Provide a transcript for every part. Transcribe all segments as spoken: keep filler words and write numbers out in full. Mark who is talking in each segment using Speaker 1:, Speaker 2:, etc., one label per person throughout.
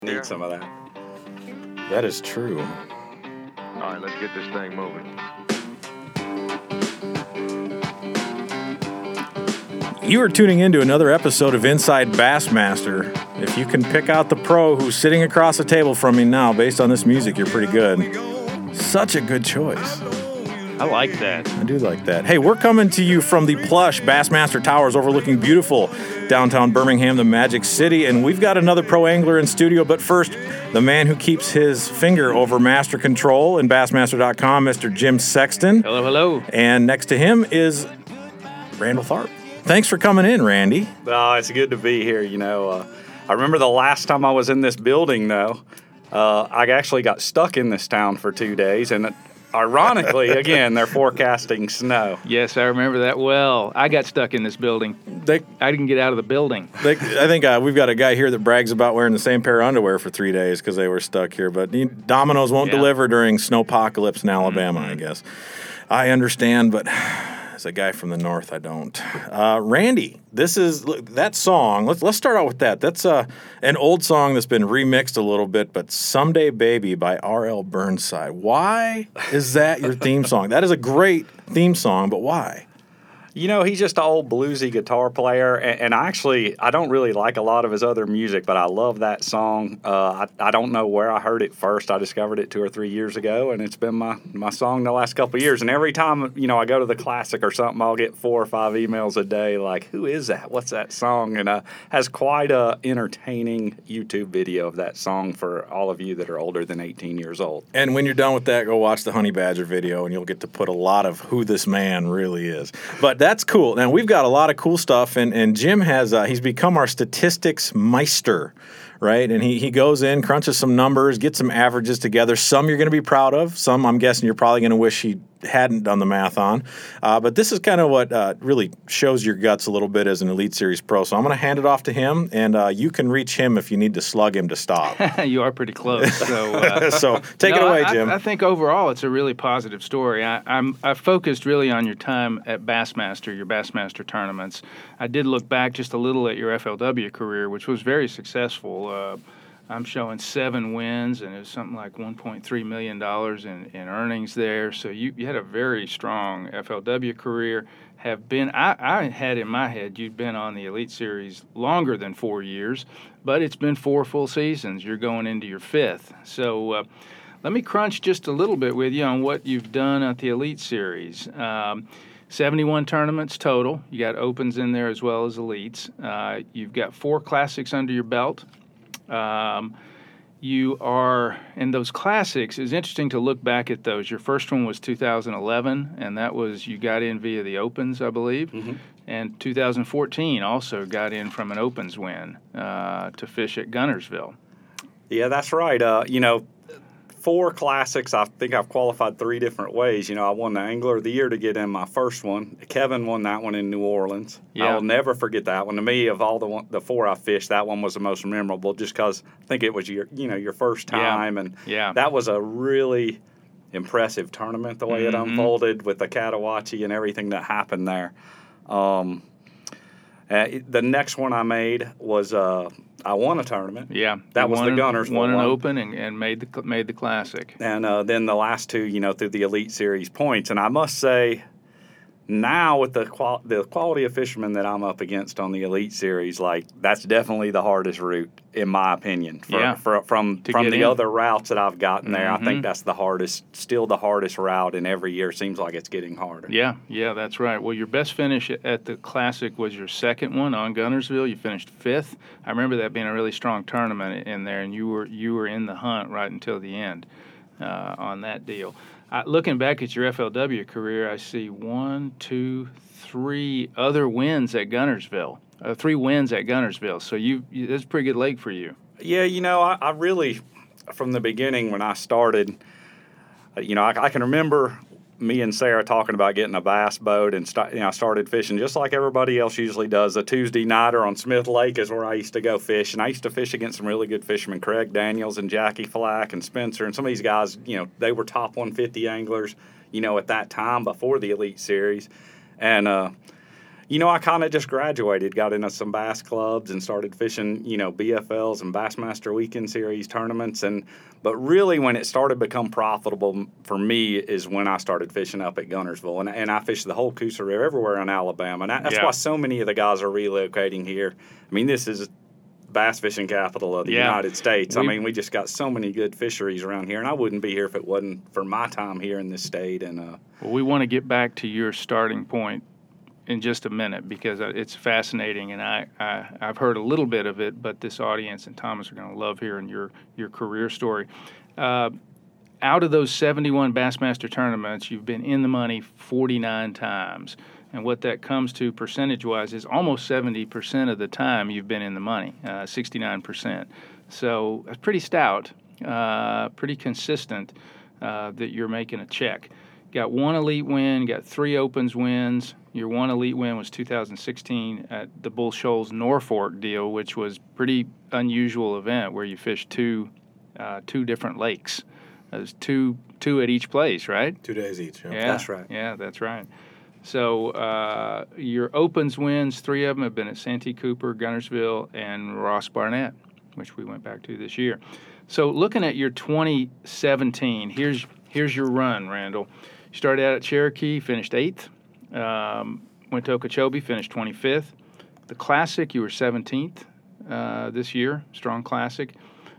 Speaker 1: Need some of that.
Speaker 2: That is true.
Speaker 3: All right, let's get this thing moving.
Speaker 2: You are tuning into another episode of Inside Bassmaster. If you can pick out the pro who's sitting across the table from me now, based on this music, you're pretty good. Such a good choice.
Speaker 4: I like that.
Speaker 2: I do like that. Hey, we're coming to you from the plush Bassmaster Towers overlooking beautiful downtown Birmingham, the Magic City, and we've got another pro angler in studio. But first, the man who keeps his finger over master control in Bassmaster dot com, Mister Jim Sexton.
Speaker 4: Hello, hello.
Speaker 2: And next to him is Randall Tharp. Thanks for coming in, Randy.
Speaker 1: Oh, it's good to be here. You know, uh, I remember the last time I was in this building, though, uh, I actually got stuck in this town for two days, and ironically, again, they're forecasting snow.
Speaker 4: Yes, I remember that well. I got stuck in this building.
Speaker 2: They,
Speaker 4: I didn't get out of the building.
Speaker 2: they, I think uh, we've got a guy here that brags about wearing the same pair of underwear for three days because they were stuck here. But Domino's won't
Speaker 4: Yeah.
Speaker 2: deliver during snowpocalypse in Alabama,
Speaker 4: Mm-hmm.
Speaker 2: I guess. I understand, but as a guy from the north, I don't. Uh, Randy, this is look, that song. Let's let's start out with that. That's uh, an old song that's been remixed a little bit, but "Someday Baby" by R L Burnside. Why is that your theme song? That is a great theme song, but why?
Speaker 1: You know, he's just an old bluesy guitar player, and, and actually, I don't really like a lot of his other music, but I love that song. Uh, I, I don't know where I heard it first. I discovered it two or three years ago, and it's been my, my song the last couple of years. And every time, you know, I go to the Classic or something, I'll get four or five emails a day like, who is that? What's that song? And uh, has quite a entertaining YouTube video of that song for all of you that are older than eighteen years old.
Speaker 2: And when you're done with that, go watch the Honey Badger video, and you'll get to put a lot of who this man really is. But that's cool. Now, we've got a lot of cool stuff, and, and Jim has, uh, he's become our statistics meister, right? And he, he goes in, crunches some numbers, gets some averages together. Some you're going to be proud of. Some I'm guessing you're probably going to wish he hadn't done the math on. Uh, but this is kind of what uh, really shows your guts a little bit as an Elite Series pro. So I'm going to hand it off to him, and uh, you can reach him if you need to slug him to stop.
Speaker 4: You are pretty close. So, uh,
Speaker 2: so take
Speaker 4: no,
Speaker 2: it away,
Speaker 4: I,
Speaker 2: Jim.
Speaker 4: I, I think overall it's a really positive story. I, I'm I focused really on your time at Bassmaster, your Bassmaster tournaments. I did look back just a little at your F L W career, which was very successful. Uh, I'm showing seven wins, and it was something like one point three million dollars in, in earnings there. So you, you had a very strong F L W career. Have been I, I had in my head you'd been on the Elite Series longer than four years, but it's been four full seasons. You're going into your fifth. So uh, let me crunch just a little bit with you on what you've done at the Elite Series. Um, seventy-one tournaments total. You got opens in there as well as elites. Uh, you've got four classics under your belt. Um, you are in those classics. It's interesting to look back at those. Your first one was two thousand eleven, and that was you got in via the Opens, I believe. Mm-hmm. And two thousand fourteen also got in from an Opens win uh, to fish at Gunnersville.
Speaker 1: Yeah, that's right. Uh, you know, four classics. I think I've qualified three different ways. You know, I won the Angler of the Year to get in my first one. Kevin won that one in New Orleans.
Speaker 4: Yeah.
Speaker 1: I will never forget that one. To me, of all the one, the four I fished, that one was the most memorable, just because I think it was your you know your first time,
Speaker 4: Yeah.
Speaker 1: and
Speaker 4: Yeah.
Speaker 1: that was a really impressive tournament the way
Speaker 4: Mm-hmm.
Speaker 1: it unfolded with the Catawachi and everything that happened there. Um, uh, the next one I made was uh, I won a tournament.
Speaker 4: Yeah,
Speaker 1: That
Speaker 4: you
Speaker 1: was
Speaker 4: won
Speaker 1: the
Speaker 4: an-
Speaker 1: Gunnersville
Speaker 4: won an
Speaker 1: one.
Speaker 4: Open and, and made the made the Classic.
Speaker 1: And uh, then the last two, you know, through the Elite Series points. And I must say, now with the qual- the quality of fishermen that I'm up against on the Elite Series, like that's definitely the hardest route, in my opinion. For,
Speaker 4: Yeah.
Speaker 1: for, from
Speaker 4: To
Speaker 1: from
Speaker 4: get
Speaker 1: the
Speaker 4: in.
Speaker 1: other routes that I've gotten there, I
Speaker 4: Mhm.
Speaker 1: think that's the hardest, still the hardest route. And every year seems like it's getting harder.
Speaker 4: Yeah, yeah, that's right. Well, your best finish at the Classic was your second one on Gunnersville. You finished fifth. I remember that being a really strong tournament in there, and you were you were in the hunt right until the end uh, on that deal. Uh, looking back at your F L W career, I see one, two, three other wins at Gunnersville. Uh, three wins at Gunnersville. So you, you that's a pretty good leg for you.
Speaker 1: Yeah, you know, I, I really, from the beginning when I started, uh, you know, I, I can remember me and Sarah talking about getting a bass boat, and st- you know, I started fishing just like everybody else usually does. A Tuesday nighter on Smith Lake is where I used to go fish, and I used to fish against some really good fishermen, Craig Daniels and Jackie Flack and Spencer, and some of these guys, you know, they were top one fifty anglers, you know, at that time before the Elite Series. And, uh, you know, I kind of just graduated, got into some bass clubs and started fishing, you know, B F Ls and Bassmaster Weekend Series tournaments. And but really, when it started to become profitable for me is when I started fishing up at Guntersville, and and I fished the whole Coosa River, everywhere in Alabama, and that's
Speaker 4: Yeah.
Speaker 1: why so many of the guys are relocating here. I mean, this is bass fishing capital of the
Speaker 4: Yeah.
Speaker 1: United States.
Speaker 4: We-
Speaker 1: I mean, we just got so many good fisheries around here, and I wouldn't be here if it wasn't for my time here in this state. And uh,
Speaker 4: Well, we want to get back to your starting point in just a minute because uh, it's fascinating, and I, I I've heard a little bit of it, but this audience and Thomas are going to love hearing your your career story. Uh, out of those seventy-one Bassmaster tournaments, you've been in the money forty-nine times, and what that comes to percentage-wise is almost seventy percent of the time you've been in the money, uh, sixty-nine percent. So that's pretty stout, uh, pretty consistent uh, that you're making a check. Got one elite win, got three opens wins. Your one elite win was two thousand sixteen at the Bull Shoals Norfolk deal, which was pretty unusual event where you fished two uh, two different lakes. There's two two at each place, right?
Speaker 2: Two days each. Yeah.
Speaker 4: Yeah,
Speaker 1: That's right.
Speaker 4: Yeah, that's right. So uh, your opens wins, three of them have been at Santee Cooper, Guntersville, and Ross Barnett, which we went back to this year. So looking at your twenty seventeen, here's here's your run, Randall. You started out at Cherokee, finished eighth. Um, went to Okeechobee, finished twenty-fifth. The Classic, you were seventeenth uh, this year, strong Classic.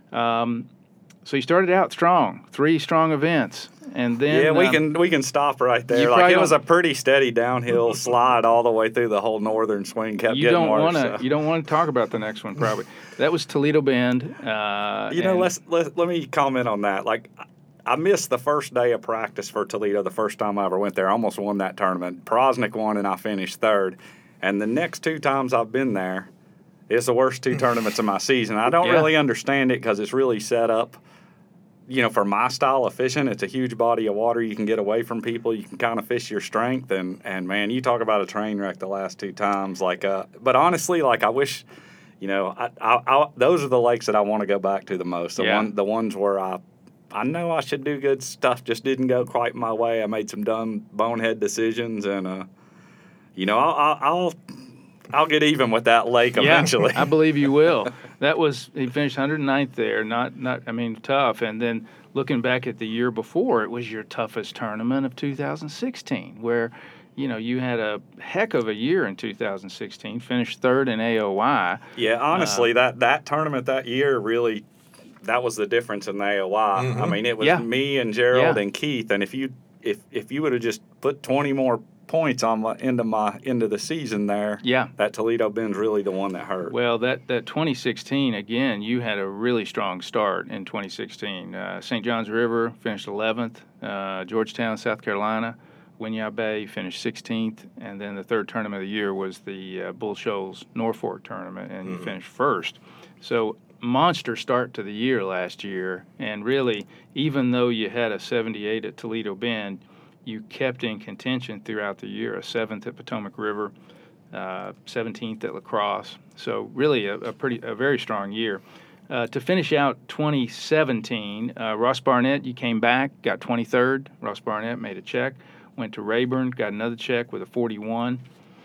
Speaker 4: Um, so you started out strong, three strong events, and then
Speaker 1: yeah, we
Speaker 4: um,
Speaker 1: can we can stop right
Speaker 4: you
Speaker 1: there. Like
Speaker 4: probably
Speaker 1: it was a
Speaker 4: don't-
Speaker 1: pretty steady downhill slide all the way through the whole northern swing. Kept
Speaker 4: you
Speaker 1: getting
Speaker 4: don't
Speaker 1: worse.
Speaker 4: want to
Speaker 1: so.
Speaker 4: you don't want to talk about the next one probably. That was Toledo Bend. Uh,
Speaker 1: You know,
Speaker 4: and-
Speaker 1: let's let, let me comment on that. Like, I missed the first day of practice for Toledo the first time I ever went there. I almost won that tournament. Prosnick won, and I finished third. And the next two times I've been there, it's the worst two tournaments of my season. I don't
Speaker 4: Yeah.
Speaker 1: really understand it because it's really set up, you know, for my style of fishing. It's a huge body of water. You can get away from people. You can kind of fish your strength. And, and man, you talk about a train wreck the last two times. Like, uh, but honestly, like I wish, you know, I, I, I, those are the lakes that I want to go back to the most. The
Speaker 4: Yeah.
Speaker 1: one, the ones where I, I know I should do good stuff, just didn't go quite my way. I made some dumb bonehead decisions, and uh, you know, I'll, I'll, I'll, I'll get even with that lake eventually.
Speaker 4: Yeah, I believe you will. That was he finished one hundred ninth there. Not not I mean tough. And then looking back at the year before, it was your toughest tournament of two thousand sixteen, where you know you had a heck of a year in two thousand sixteen. Finished third in A O I.
Speaker 1: Yeah, honestly, that that tournament that year really, that was the difference in the A O I. I mean, it was
Speaker 4: Yeah.
Speaker 1: me and Gerald
Speaker 4: Yeah.
Speaker 1: and Keith, and if you if if you would have just put twenty more points on my into my into the season there,
Speaker 4: Yeah.
Speaker 1: that Toledo Bend's really the one that hurt.
Speaker 4: Well, that, that twenty sixteen, again, you had a really strong start in twenty sixteen. Uh, Saint Johns River finished eleventh. Uh, Georgetown, South Carolina, Winyah Bay finished sixteenth. And then the third tournament of the year was the uh, Bull Shoals Norfolk tournament, and you finished first. So monster start to the year last year. And really, even though you had a seventy-eight at Toledo Bend, you kept in contention throughout the year, a seventh at Potomac River, uh, seventeenth at La Crosse. So really a, a pretty a very strong year. Uh, to finish out twenty seventeen, uh, Ross Barnett, you came back, got twenty-third. Ross Barnett made a check, went to Rayburn, got another check with a forty-one.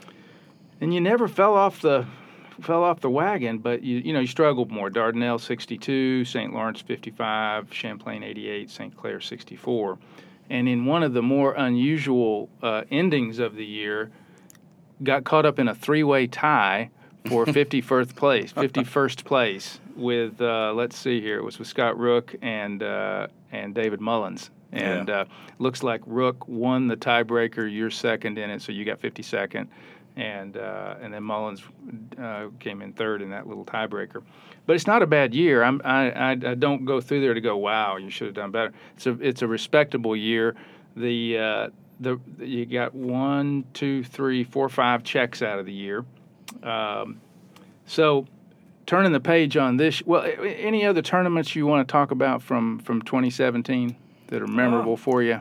Speaker 4: And you never fell off the fell off the wagon, but you you know you struggled more. Dardanelle sixty-two, Saint Lawrence fifty-five, Champlain eighty-eight, Saint Clair sixty-four. And in one of the more unusual uh, endings of the year, got caught up in a three-way tie for fifty-first place, fifty-first place with, uh, let's see here, it was with Scott Rook and uh, and David Mullins. And
Speaker 1: Yeah.
Speaker 4: uh, looks like Rook won the tiebreaker, you're second in it, so you got fifty-second. And uh, and then Mullins uh, came in third in that little tiebreaker. But it's not a bad year. I'm, I, I I don't go through there to go, wow, you should have done better. It's a it's a respectable year. The uh, the you got one, two, three, four, five checks out of the year. Um, so turning the page on this. Well, any other tournaments you want to talk about from from twenty seventeen that are memorable for you?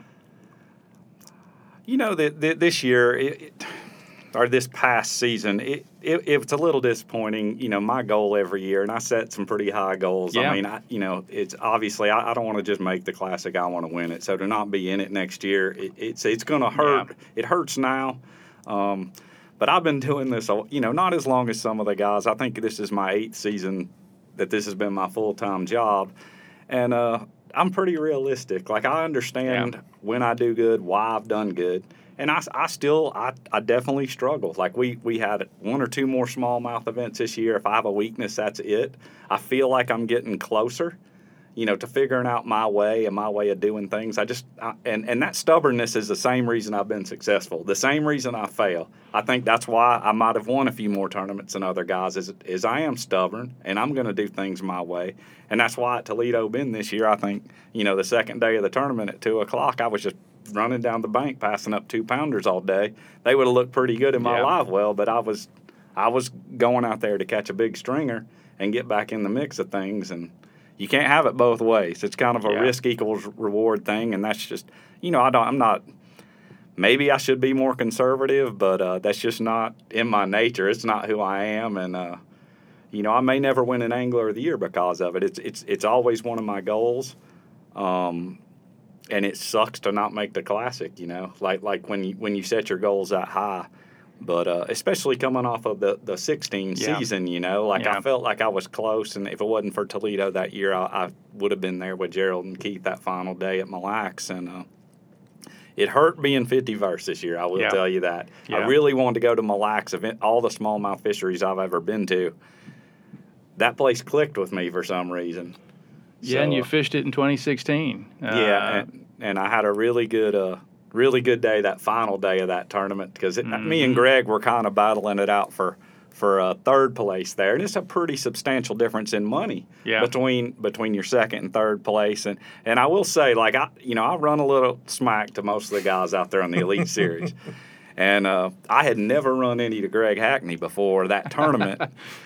Speaker 1: You know, that this year, it, it, or this past season, it, it it's a little disappointing. You know, my goal every year, and I set some pretty high goals.
Speaker 4: Yeah.
Speaker 1: I mean, I, you know, it's obviously I, I don't want to just make the Classic. I want to win it. So to not be in it next year, it, it's it's going to hurt.
Speaker 4: Yeah.
Speaker 1: It hurts now. Um, But I've been doing this, you know, not as long as some of the guys. I think this is my eighth season that this has been my full-time job. And uh, I'm pretty realistic. Like, I understand
Speaker 4: Yeah.
Speaker 1: when I do good, why I've done good. And I, I still, I, I definitely struggle. Like, we, we had one or two more smallmouth events this year. If I have a weakness, that's it. I feel like I'm getting closer, you know, to figuring out my way and my way of doing things. I just, I, and, and that stubbornness is the same reason I've been successful, the same reason I fail. I think that's why I might have won a few more tournaments than other guys, is, is I am stubborn, and I'm going to do things my way. And that's why at Toledo Bend this year, I think, you know, the second day of the tournament at two o'clock, I was just running down the bank, passing up two-pounders all day. They would have looked pretty good in my
Speaker 4: Yeah.
Speaker 1: live well, but I was, I was going out there to catch a big stringer and get back in the mix of things, and you can't have it both ways. It's kind of a
Speaker 4: Yeah.
Speaker 1: risk equals reward thing, and that's just, you know, I don't, I'm not, maybe I should be more conservative, but uh, that's just not in my nature. It's not who I am, and, uh, you know, I may never win an Angler of the Year because of it. It's it's it's always one of my goals, um, and it sucks to not make the Classic, you know, like like when you, when you set your goals that high. But uh, especially coming off of the, the sixteen
Speaker 4: Yeah.
Speaker 1: season, you know, like
Speaker 4: Yeah.
Speaker 1: I felt like I was close, and if it wasn't for Toledo that year, I, I would have been there with Gerald and Keith that final day at Mille Lacs, and uh, it hurt being fifty verse this year, I will
Speaker 4: Yeah.
Speaker 1: tell you that. I
Speaker 4: Yeah.
Speaker 1: really wanted to go to Mille Lacs, event, all the smallmouth fisheries I've ever been to. That place clicked with me for some reason.
Speaker 4: Yeah, and
Speaker 1: So,
Speaker 4: you
Speaker 1: uh,
Speaker 4: fished it in twenty sixteen. Uh,
Speaker 1: yeah, and, and I had a really good, uh, really good day that final day of that tournament, because
Speaker 4: Mm-hmm.
Speaker 1: me and Greg were kind of battling it out for for uh, third place there, and it's a pretty substantial difference in money
Speaker 4: Yeah.
Speaker 1: between between your second and third place. And and I will say, like I, you know, I run a little smack to most of the guys out there on the Elite Series, and uh, I had never run any to Greg Hackney before that tournament,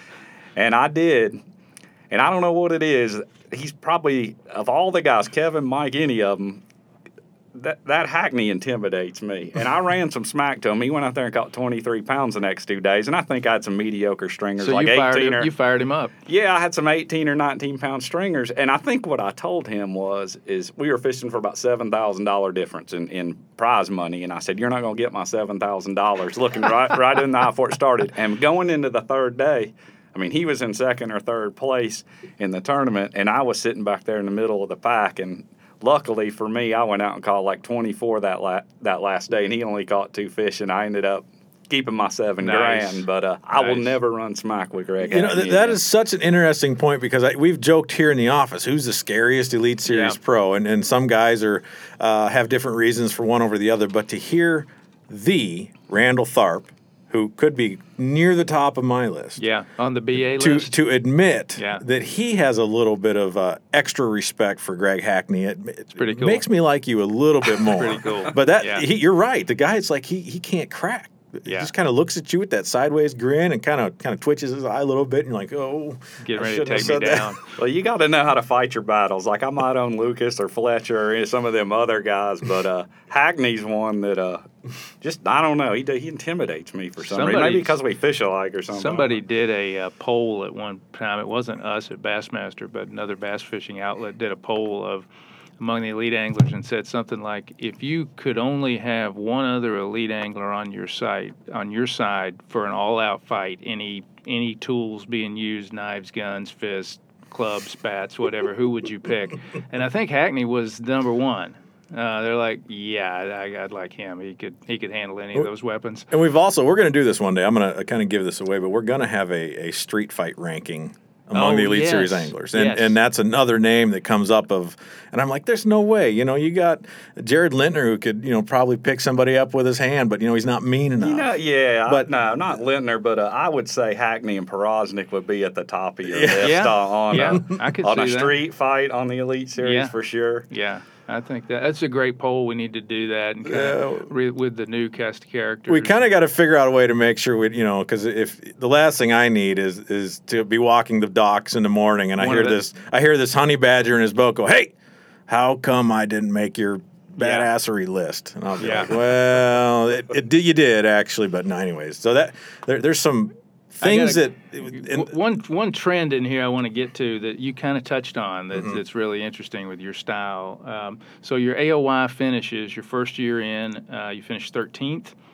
Speaker 1: and I did. And I don't know what it is. He's probably, of all the guys, Kevin, Mike, any of them, that, that Hackney intimidates me. And I ran some smack to him. He went out there and caught twenty-three pounds the next two days. And I think I had some mediocre stringers,
Speaker 4: So
Speaker 1: like
Speaker 4: you fired
Speaker 1: eighteen
Speaker 4: him,
Speaker 1: or
Speaker 4: you fired him up.
Speaker 1: yeah, I had some eighteen or nineteen pound stringers. And I think what I told him was, is we were fishing for about seven thousand dollars difference in, in prize money. And I said, you're not going to get my seven thousand dollars, looking right, right in the eye before it started. And going into the third day, I mean, he was in second or third place in the tournament, and I was sitting back there in the middle of the pack. And luckily for me, I went out and caught like twenty-four that la- that last day, and he only caught two fish, and I ended up keeping my seven
Speaker 4: Nice.
Speaker 1: grand. But uh, I will
Speaker 4: Nice.
Speaker 1: never run smack with Greg.
Speaker 2: You know,
Speaker 1: Hackney
Speaker 2: th- that
Speaker 1: again.
Speaker 2: is such an interesting point, because I, we've joked here in the office, who's the scariest Elite Series
Speaker 4: Yeah.
Speaker 2: pro? And, and some guys are uh, have different reasons for one over the other. But to hear the Randall Tharp, who could be near the top of my list,
Speaker 4: Yeah, on the B A
Speaker 2: to
Speaker 4: list.
Speaker 2: to admit
Speaker 4: Yeah.
Speaker 2: that he has a little bit of uh, extra respect for Greg Hackney, it, it
Speaker 4: pretty cool.
Speaker 2: makes me like you a little bit more.
Speaker 4: Pretty cool.
Speaker 2: But that
Speaker 4: Yeah.
Speaker 2: he, you're right. The guy, it's like he he can't crack. He
Speaker 4: Yeah.
Speaker 2: just kind of looks at you with that sideways grin and kind of kind of twitches his eye a little bit, and you're like, oh,
Speaker 4: Getting
Speaker 2: I
Speaker 4: ready to
Speaker 2: shouldn't have
Speaker 4: take me
Speaker 2: said that.
Speaker 4: down.
Speaker 1: Well, you got to know how to fight your battles. Like I might own Lucas or Fletcher or some of them other guys, but uh, Hackney's one that uh, just I don't know. He he intimidates me for some reason.
Speaker 4: Somebody-
Speaker 1: Maybe because we fish alike or something.
Speaker 4: Somebody did a uh, poll at one time. It wasn't us at Bassmaster, but another bass fishing outlet did a poll of among the elite anglers and said something like, if you could only have one other elite angler on your side, on your side for an all-out fight, any any tools being used, knives, guns, fists, clubs, spats, whatever, who would you pick? And I think Hackney was number one. Uh, they're like, yeah, I, I'd like him. He could he could handle any of those weapons.
Speaker 2: And we've also we're going to do this one day. I'm going to kind of give this away, but we're going to have a, a street fight ranking among
Speaker 4: Oh,
Speaker 2: the Elite
Speaker 4: yes.
Speaker 2: Series anglers, and
Speaker 4: Yes.
Speaker 2: and that's another name that comes up of, and I'm like, there's no way, you know, you got Jared Lintner who could, you know, probably pick somebody up with his hand, but you know he's not mean enough.
Speaker 1: You know, yeah,
Speaker 2: But-
Speaker 1: but no, not Lintner, but uh, I would say Hackney and Porosnik would be at the top of your
Speaker 2: Yeah.
Speaker 1: list
Speaker 4: Yeah.
Speaker 1: uh, on
Speaker 4: Yeah,
Speaker 1: a,
Speaker 4: I could
Speaker 1: on
Speaker 4: see
Speaker 1: a
Speaker 4: that.
Speaker 1: street fight on the Elite Series
Speaker 4: Yeah.
Speaker 1: for sure.
Speaker 4: Yeah, I think that that's a great poll. We need to do that and kind
Speaker 2: Yeah.
Speaker 4: of re- with the new cast of characters.
Speaker 2: We kind of got to figure out a way to make sure we, you know, because if the last thing I need is is to be walking the docks in the morning and I
Speaker 4: One
Speaker 2: hear
Speaker 4: of the-
Speaker 2: this, I hear this honey badger in his boat go, "Hey, how come I didn't make your
Speaker 4: Yeah.
Speaker 2: badassery list?" And I'll be
Speaker 4: Yeah.
Speaker 2: like, "Well, it, it did, you did actually, but no, anyways." So that there, there's some things
Speaker 4: gotta-
Speaker 2: that
Speaker 4: W- one one trend in here I want to get to that you kind of touched on that,
Speaker 2: Mm-hmm.
Speaker 4: that's really interesting with your style. Um, so your A O Y finishes your first year in, uh, you finished thirteenth.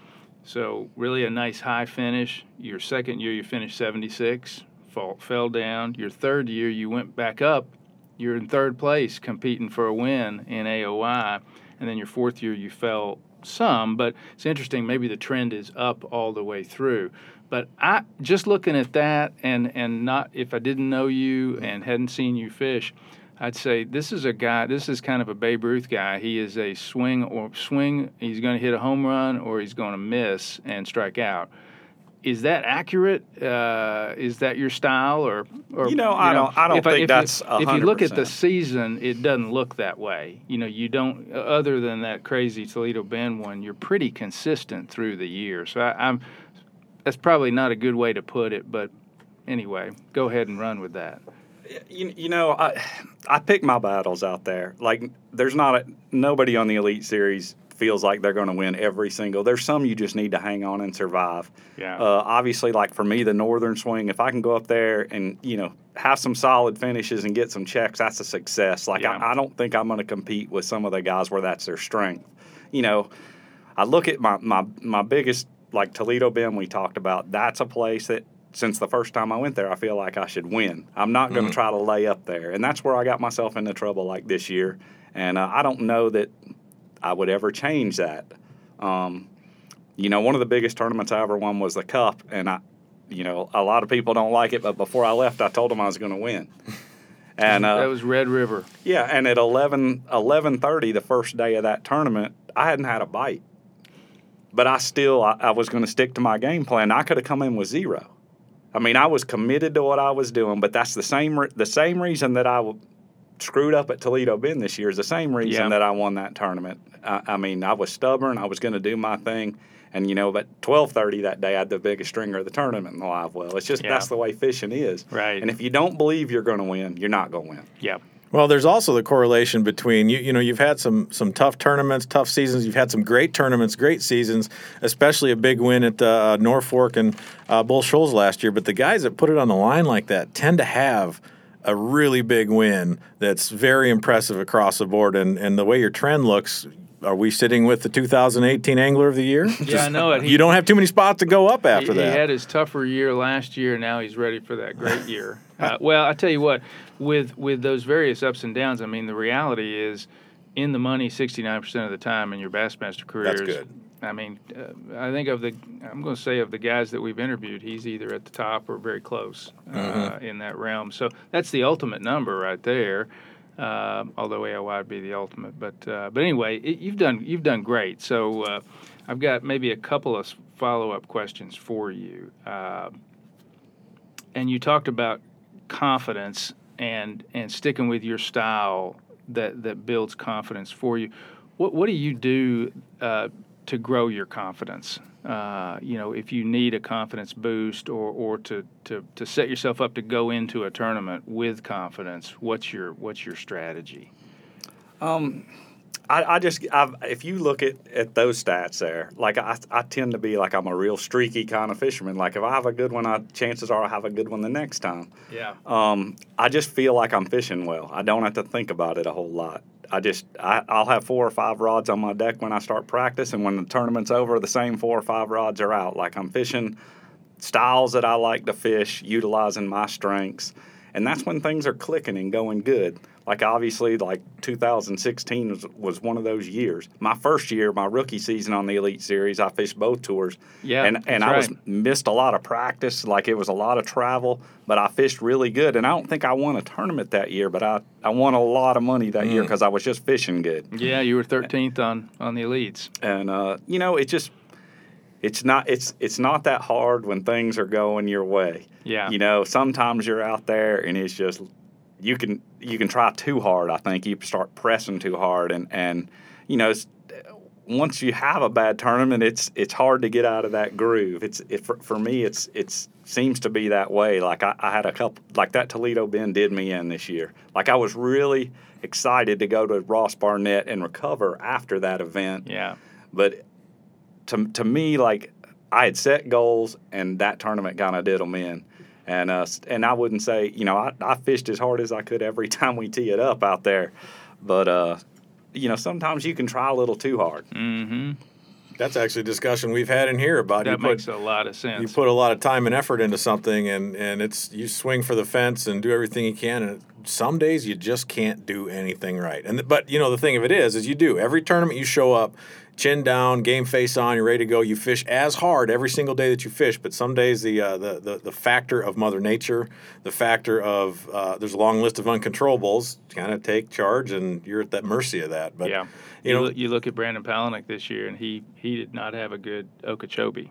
Speaker 4: So really a nice high finish. Your second year you finished seventy-six, fall, fell down. Your third year you went back up. You're in third place competing for a win in A O I. And then your fourth year you fell some, but it's interesting, maybe the trend is up all the way through. But I just looking at that and, and not if I didn't know you and hadn't seen you fish, I'd say this is a guy, this is kind of a Babe Ruth guy. He is a swing or swing, he's going to hit a home run or he's going to miss and strike out. Is that accurate? Uh, is that your style, or, or
Speaker 1: you know, I know, don't, I don't
Speaker 4: if
Speaker 1: think
Speaker 4: I, if
Speaker 1: that's
Speaker 4: you,
Speaker 1: one hundred percent.
Speaker 4: If you look at the season, it doesn't look that way. You know, you don't. Other than that crazy Toledo Bend one, you're pretty consistent through the year. So I, I'm. That's probably not a good way to put it, but anyway, go ahead and run with that.
Speaker 1: You, you know, I I pick my battles out there. Like, there's not a, nobody on the Elite Series feels like they're going to win every single. There's some you just need to hang on and survive.
Speaker 4: Yeah.
Speaker 1: Uh, obviously, like for me, the Northern Swing, if I can go up there and, you know, have some solid finishes and get some checks, that's a success. Like,
Speaker 4: Yeah.
Speaker 1: I, I don't think I'm going to compete with some of the guys where that's their strength. You know, I look at my, my, my biggest, like Toledo Bend we talked about, that's a place that since the first time I went there, I feel like I should win. I'm not going to mm. try to lay up there. And that's where I got myself into trouble like this year. And uh, I don't know that I would ever change that. Um, you know, one of the biggest tournaments I ever won was the Cup, and I, you know, a lot of people don't like it, but before I left, I told them I was going to win. And uh,
Speaker 4: that was Red River.
Speaker 1: Yeah, and at eleven thirty, the first day of that tournament, I hadn't had a bite, but I still I, I was going to stick to my game plan. I could have come in with zero. I mean, I was committed to what I was doing, but that's the same re- the same reason that I w- screwed up at Toledo Bend this year is the same reason
Speaker 4: yeah.
Speaker 1: that I won that tournament. I, I mean, I was stubborn. I was going to do my thing. And, you know, but twelve thirty that day, I had the biggest stringer of the tournament in the live well. It's just
Speaker 4: yeah.
Speaker 1: that's the way fishing is.
Speaker 4: Right.
Speaker 1: And if you don't believe you're going to win, you're not going to win.
Speaker 4: Yeah.
Speaker 2: Well, there's also the correlation between you. You know, you've had some some tough tournaments, tough seasons. You've had some great tournaments, great seasons, especially a big win at uh, Norfolk and uh, Bull Shoals last year. But the guys that put it on the line like that tend to have a really big win that's very impressive across the board. And and the way your trend looks, are we sitting with the two thousand eighteen Angler of the Year?
Speaker 4: Yeah, Just, I know it. He,
Speaker 2: you don't have too many spots to go up after
Speaker 4: he,
Speaker 2: that.
Speaker 4: He had his tougher year last year. Now he's ready for that great year. uh, well, I tell you what, with with those various ups and downs, I mean, the reality is in the money sixty-nine percent of the time in your Bassmaster careers.
Speaker 2: That's good.
Speaker 4: I mean, uh, I think of the, I'm going to say of the guys that we've interviewed, he's either at the top or very close uh, mm-hmm. in that realm. So that's the ultimate number right there. Uh, although A O I would be the ultimate, but uh, but anyway, it, you've done you've done great. So uh, I've got maybe a couple of follow up questions for you. Uh, and you talked about confidence and and sticking with your style that that builds confidence for you. What what do you do uh, to grow your confidence? Uh, you know, if you need a confidence boost or, or to, to, to set yourself up to go into a tournament with confidence, what's your what's your strategy?
Speaker 1: Um, I, I just I've, if you look at, at those stats there, like I I tend to be like I'm a real streaky kind of fisherman. Like if I have a good one, I, chances are I'll have a good one the next time.
Speaker 4: Yeah.
Speaker 1: Um, I just feel like I'm fishing well. I don't have to think about it a whole lot. I just I, I'll have four or five rods on my deck when I start practice, and when the tournament's over, the same four or five rods are out. Like I'm fishing styles that I like to fish, utilizing my strengths, and that's when things are clicking and going good. Like obviously, like two thousand sixteen was, was one of those years. My first year, my rookie season on the Elite Series, I fished both tours.
Speaker 4: Yeah,
Speaker 1: and and I
Speaker 4: right.
Speaker 1: was missed a lot of practice. Like it was a lot of travel, but I fished really good. And I don't think I won a tournament that year, but I, I won a lot of money that mm. year because I was just fishing good.
Speaker 4: Yeah, you were thirteenth on, on the Elites.
Speaker 1: And uh, you know, it just it's not it's it's not that hard when things are going your way.
Speaker 4: Yeah,
Speaker 1: you know, sometimes you're out there and it's just. You can you can try too hard. I think you start pressing too hard, and, and you know it's, once you have a bad tournament, it's it's hard to get out of that groove. It's it, for, for me, it's it's seems to be that way. Like I, I had a couple like that Toledo Bend did me in this year. Like I was really excited to go to Ross Barnett and recover after that event.
Speaker 4: Yeah,
Speaker 1: but to to me, like I had set goals, and that tournament kind of did them in. And uh, and I wouldn't say, you know, I, I fished as hard as I could every time we tee it up out there. But, uh, you know, sometimes you can try a little too hard.
Speaker 4: Mm-hmm.
Speaker 2: That's actually a discussion we've had in here about
Speaker 4: That
Speaker 2: you put,
Speaker 4: makes a lot of sense.
Speaker 2: You put a lot of time and effort into something, and, and it's you swing for the fence and do everything you can, and some days you just can't do anything right. And but you know the thing of it is, is you do every tournament you show up, chin down, game face on, you're ready to go. You fish as hard every single day that you fish, but some days the uh, the, the the factor of Mother Nature, the factor of uh, there's a long list of uncontrollables, kind of take charge, and you're at that mercy of that. But
Speaker 4: yeah.
Speaker 2: you,
Speaker 4: You,
Speaker 2: know,
Speaker 4: look, you look at Brandon Palaniuk this year, and he, he did not have a good Okeechobee.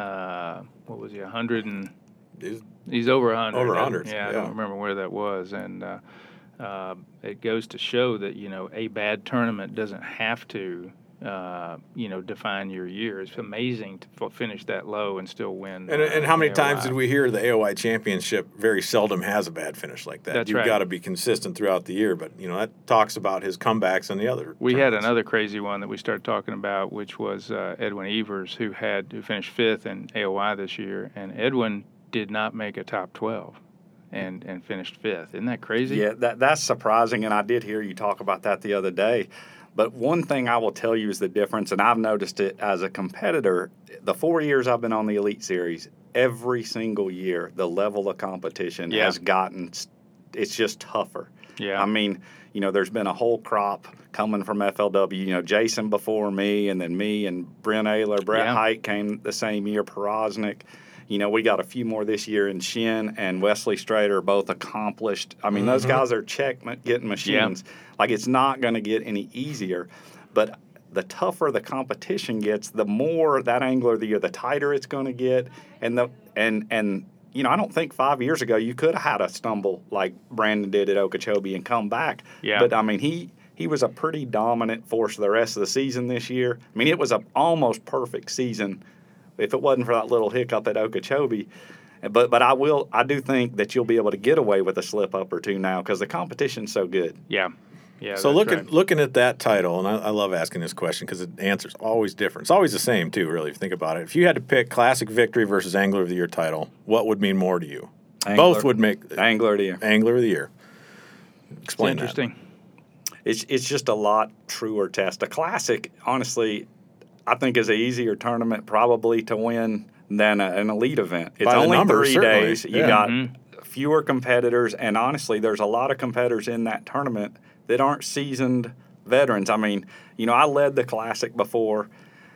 Speaker 4: Uh, what was he, one hundred and
Speaker 2: He's-
Speaker 4: he's over one hundred.
Speaker 2: Over one hundred,
Speaker 4: Yeah, I
Speaker 2: yeah.
Speaker 4: don't remember where that was. And uh, uh, it goes to show that, you know, a bad tournament doesn't have to, uh, you know, define your year. It's amazing to f- finish that low and still win.
Speaker 2: And,
Speaker 4: uh,
Speaker 2: and how many
Speaker 4: A O I.
Speaker 2: times did we hear the A O I championship very seldom has a bad finish like that?
Speaker 4: That's
Speaker 2: You've
Speaker 4: right.
Speaker 2: got to be consistent throughout the year, but you know that talks about his comebacks and the other.
Speaker 4: We had
Speaker 2: tournaments.
Speaker 4: another crazy one that we started talking about, which was uh, Edwin Evers, who had who finished fifth in A O I this year, and Edwin did not make a top twelve, and and finished fifth. Isn't that crazy?
Speaker 1: Yeah, that that's surprising, and I did hear you talk about that the other day. But one thing I will tell you is the difference, and I've noticed it as a competitor. The four years I've been on the Elite Series, every single year, the level of competition
Speaker 4: Yeah.
Speaker 1: has gotten, it's just tougher.
Speaker 4: Yeah.
Speaker 1: I mean, you know, there's been a whole crop coming from F L W. You know, Jason before me, and then me and Brent Ayler, Brett
Speaker 4: Yeah.
Speaker 1: Hite came the same year, Porosnik. You know, we got a few more this year in Shin and Wesley Strader, both accomplished. I mean, those guys are check ma- getting machines. Like, it's not going to get any easier. But the tougher the competition gets, the more that angler of the year, the tighter it's going to get. And, the and and you know, I don't think five years ago you could have had a stumble like Brandon did at Okeechobee and come back.
Speaker 4: Yeah.
Speaker 1: But, I mean, he he was a pretty dominant force the rest of the season this year. I mean, it was an almost perfect season if it wasn't for that little hiccup at Okeechobee. But but I will I do think that you'll be able to get away with a slip up or two now because the competition's so good.
Speaker 4: Yeah. Yeah.
Speaker 2: So
Speaker 4: that's
Speaker 2: looking
Speaker 4: right.
Speaker 2: looking at that title, and I, I love asking this question because the answer's always different. It's always the same too, really. If you think about it, if you had to pick Classic Victory versus Angler of the Year title, what would mean more to you?
Speaker 1: Angler.
Speaker 2: Both would make
Speaker 1: Angler of the year.
Speaker 2: Angler of the Year.
Speaker 4: It's
Speaker 2: Explain that.
Speaker 4: interesting.
Speaker 1: It's it's just a lot truer test. A Classic, honestly, I think is an easier tournament probably to win than a, an elite event. It's
Speaker 2: By the
Speaker 1: only
Speaker 2: numbers,
Speaker 1: three
Speaker 2: certainly.
Speaker 1: days. You
Speaker 2: Yeah.
Speaker 1: got
Speaker 4: Mhm.
Speaker 1: fewer competitors, and honestly, there's a lot of competitors in that tournament that aren't seasoned veterans. I mean, you know, I led the Classic before.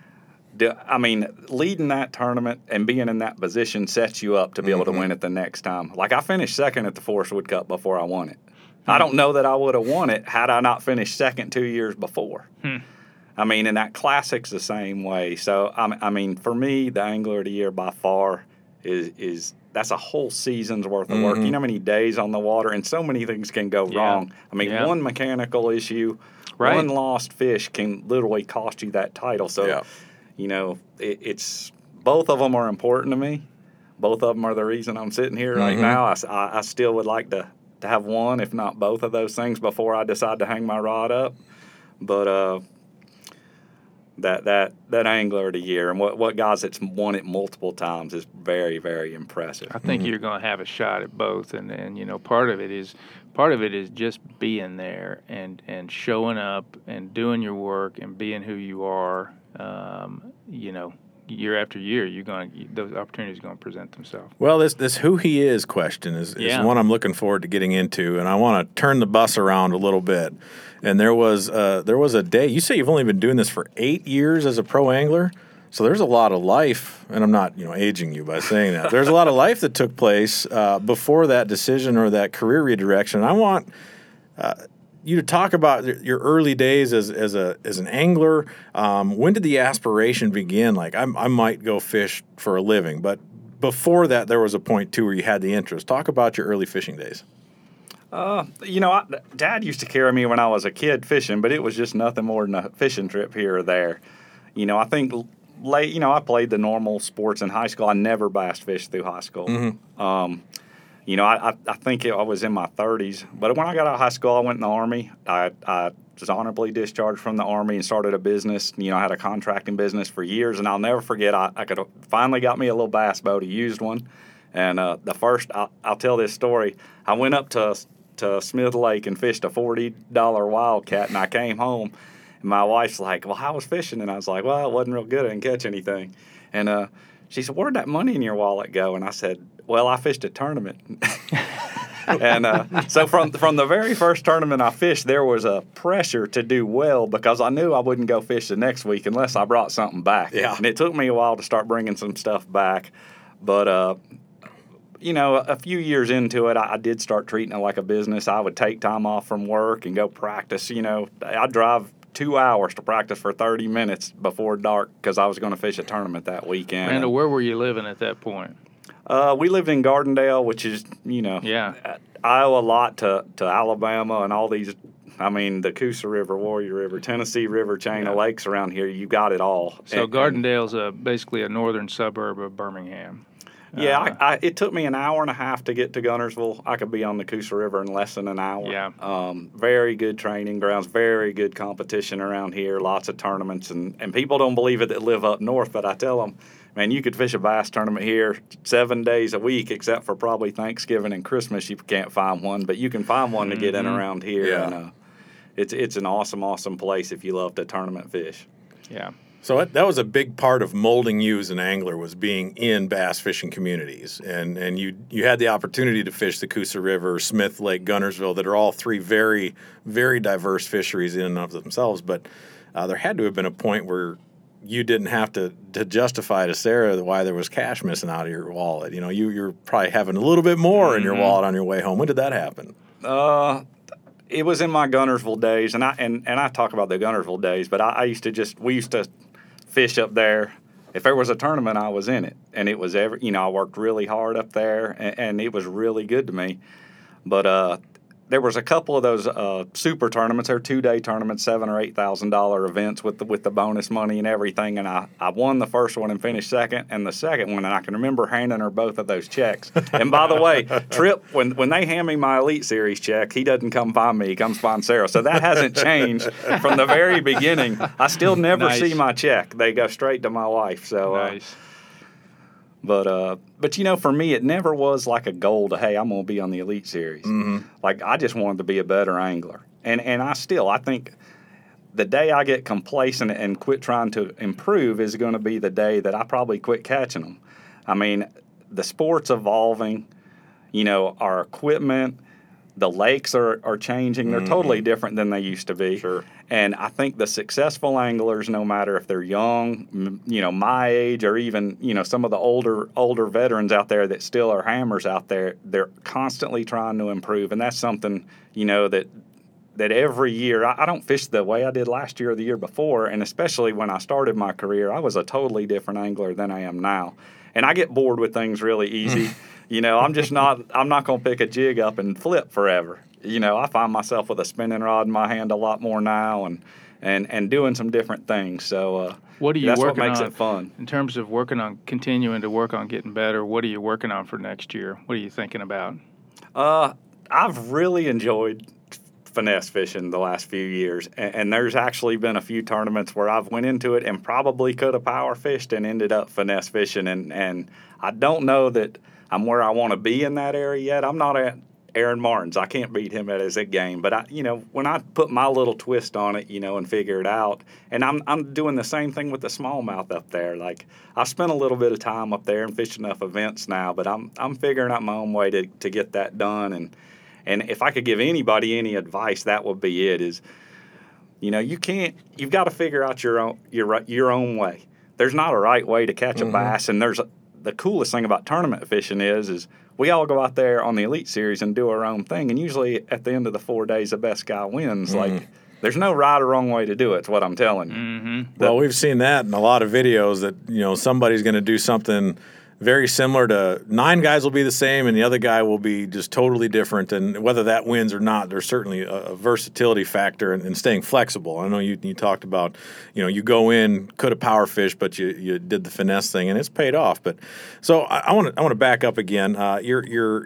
Speaker 1: Do- I mean, leading that tournament and being in that position sets you up to be able to win it the next time. Like, I finished second at the Forrest Wood Cup before I won it. I don't know that I would have won it had I not finished second two years before. I mean, and that Classic's the same way. So, I, I mean, for me, the Angler of the Year by far is is that's a whole season's worth of work. You know how many days on the water, and so many things can go
Speaker 4: Yeah.
Speaker 1: wrong. I mean,
Speaker 4: Yeah.
Speaker 1: one mechanical issue,
Speaker 4: Right.
Speaker 1: one lost fish can literally cost you that title. So,
Speaker 2: Yeah.
Speaker 1: you know, it, it's both of them are important to me. Both of them are the reason I'm sitting here right
Speaker 2: Mhm.
Speaker 1: now. I, s- I- I still would like to, to have one, if not both of those things, before I decide to hang my rod up. But uh, that that that Angler of the Year and what, what guys that's won it multiple times is very, very impressive.
Speaker 4: I think you're going to have a shot at both, and, and you know, part of it is part of it is just being there and and showing up and doing your work and being who you are. Um, you know, year after year, you're going to those opportunities are going to present themselves.
Speaker 2: Well, this this who he is question is, is
Speaker 4: Yeah.
Speaker 2: one I'm looking forward to getting into, and I want to turn the bus around a little bit. And there was uh, there was a day. You say you've only been doing this for eight years as a pro angler, so there's a lot of life. And I'm not you know aging you by saying that. There's a lot of life that took place uh, before that decision or that career redirection. I want uh, you to talk about your early days as as a as an angler. Um, when did the aspiration begin? Like I, I might go fish for a living, but before that, there was a point too where you had the interest. Talk about your early fishing days.
Speaker 1: Uh, you know, I, Dad used to carry me when I was a kid fishing, but it was just nothing more than a fishing trip here or there. You know, I think late, you know, I played the normal sports in high school. I never bass fished through high school. Um, you know, I, I, I think it, I was in my thirties. But when I got out of high school, I went in the Army. I, I was honorably discharged from the Army and started a business. You know, I had a contracting business for years, and I'll never forget, I, I could finally got me a little bass boat, a used one. And uh, the first, I'll, I'll tell this story. I went up to to Smith Lake and fished a forty dollar wildcat, and I came home, And my wife's like, well, how was fishing? And I was like, well, it wasn't real good. I didn't catch anything. And uh, she said, where'd that money in your wallet go? And I said, well, I fished a tournament. And uh, so from from the very first tournament I fished, there was a pressure to do well because I knew I wouldn't go fish the next week unless I brought something back.
Speaker 2: Yeah.
Speaker 1: And it took me a while to start bringing some stuff back. But, uh, you know, a few years into it, I, I did start treating it like a business. I would take time off from work and go practice. You know, I'd drive two hours to practice for thirty minutes before dark because I was going to fish a tournament that weekend.
Speaker 4: Randall, where were you living at that point?
Speaker 1: Uh, we lived in Gardendale, which is, you know,
Speaker 4: Yeah.
Speaker 1: I owe a lot to, to Alabama and all these, I mean, the Coosa River, Warrior River, Tennessee River chain
Speaker 4: Yeah.
Speaker 1: of lakes around here. You got it all.
Speaker 4: So
Speaker 1: And-
Speaker 4: Gardendale's a, basically a northern suburb of Birmingham.
Speaker 1: Yeah,
Speaker 4: Uh,
Speaker 1: I, I, it took me an hour and a half to get to Gunnersville. I could be on the Coosa River in less than an hour.
Speaker 4: Yeah.
Speaker 1: Um, very good training grounds, very good competition around here, lots of tournaments. And, and people don't believe it that live up north, but I tell them, man, you could fish a bass tournament here seven days a week, except for probably Thanksgiving and Christmas. You can't find one, but you can find one to get in
Speaker 4: Mhm.
Speaker 1: around here.
Speaker 2: Yeah.
Speaker 1: And, uh, it's, it's an awesome, awesome place if you love to tournament fish.
Speaker 4: Yeah.
Speaker 2: So that, that was a big part of molding you as an angler, was being in bass fishing communities, and and you you had the opportunity to fish the Coosa River, Smith Lake, Gunnersville, that are all three very very diverse fisheries in and of themselves. But uh, there had to have been a point where you didn't have to, to justify to Sarah why there was cash missing out of your wallet. You know, you you're probably having a little bit more in your
Speaker 4: Mhm.
Speaker 2: wallet on your way home. When did that happen?
Speaker 1: Uh, it was in my Gunnersville days, and I and, and I talk about the Gunnersville days, but I, I used to just we used to fish up there. If there was a tournament, I was in it, and it was every you know I worked really hard up there, and, and it was really good to me. But uh, there was a couple of those uh, super tournaments, or two day tournaments, seven or eight thousand dollar events with the with the bonus money and everything. And I, I won the first one and finished second, and the second one, and I can remember handing her both of those checks. And by the way, Trip, when when they hand me my Elite Series check, he doesn't come find me; he comes find Sarah. So that hasn't changed from the very beginning. I still never
Speaker 4: Nice.
Speaker 1: see my check; they go straight to my wife. So. Uh,
Speaker 4: Nice.
Speaker 1: But uh, but you know, for me, it never was like a goal to, hey, I'm going to be on the Elite Series.
Speaker 2: Mm-hmm.
Speaker 1: Like I just wanted to be a better angler, and and I still I think the day I get complacent and quit trying to improve is going to be the day that I probably quit catching them. I mean, the sport's evolving. You know, our equipment, the lakes are, are changing. They're
Speaker 2: Mhm.
Speaker 1: totally different than they used to be.
Speaker 2: Sure.
Speaker 1: And I think the successful anglers, no matter if they're young, m- you know, my age, or even, you know, some of the older older veterans out there that still are hammers out there, they're constantly trying to improve. And that's something, you know, that that every year, I, I don't fish the way I did last year or the year before. And especially when I started my career, I was a totally different angler than I am now. And I get bored with things really easy. You know, I'm just not, I'm not going to pick a jig up and flip forever. You know, I find myself with a spinning rod in my hand a lot more now, and and, and doing some different things. So uh,
Speaker 4: What are you
Speaker 1: that's what
Speaker 4: working
Speaker 1: makes
Speaker 4: on
Speaker 1: it fun.
Speaker 4: in terms of working on continuing to work on getting better? What are you working on for next year? What are you thinking about?
Speaker 1: Uh, I've really enjoyed finesse fishing the last few years, and, and there's actually been a few tournaments where I've went into it and probably could have power fished and ended up finesse fishing, and, and I don't know that I'm where I want to be in that area yet. I'm not at Aaron Martins. I can't beat him at his game, but I, you know, when I put my little twist on it, you know, and figure it out, and I'm I'm doing the same thing with the smallmouth up there. Like I've spent a little bit of time up there and fished enough events now, but I'm I'm figuring out my own way to, to get that done. And and if I could give anybody any advice, that would be it. Is, you know, you can't. You've got to figure out your own your your own way. There's not a right way to catch a
Speaker 2: Mhm.
Speaker 1: bass, and there's a, the coolest thing about tournament fishing is is we all go out there on the Elite Series and do our own thing, and usually at the end of the four days, the best guy wins.
Speaker 2: Mhm.
Speaker 1: Like, there's no right or wrong way to do it. It's what I'm telling you.
Speaker 4: Mm-hmm.
Speaker 2: Well, we've seen that in a lot of videos that, you know, somebody's going to do something very similar to nine guys will be the same and the other guy will be just totally different. And whether that wins or not, there's certainly a, a versatility factor in, in staying flexible. I know you, you talked about, you know, you go in, could have power fished, but you, you did the finesse thing and it's paid off. But so I want to I want to back up again. Uh, you're you're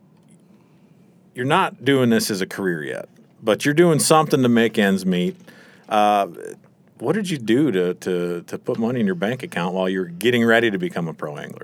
Speaker 2: you're not doing this as a career yet, but you're doing something to make ends meet. Uh, What did you do to, to, to put money in your bank account while you're getting ready to become a pro angler?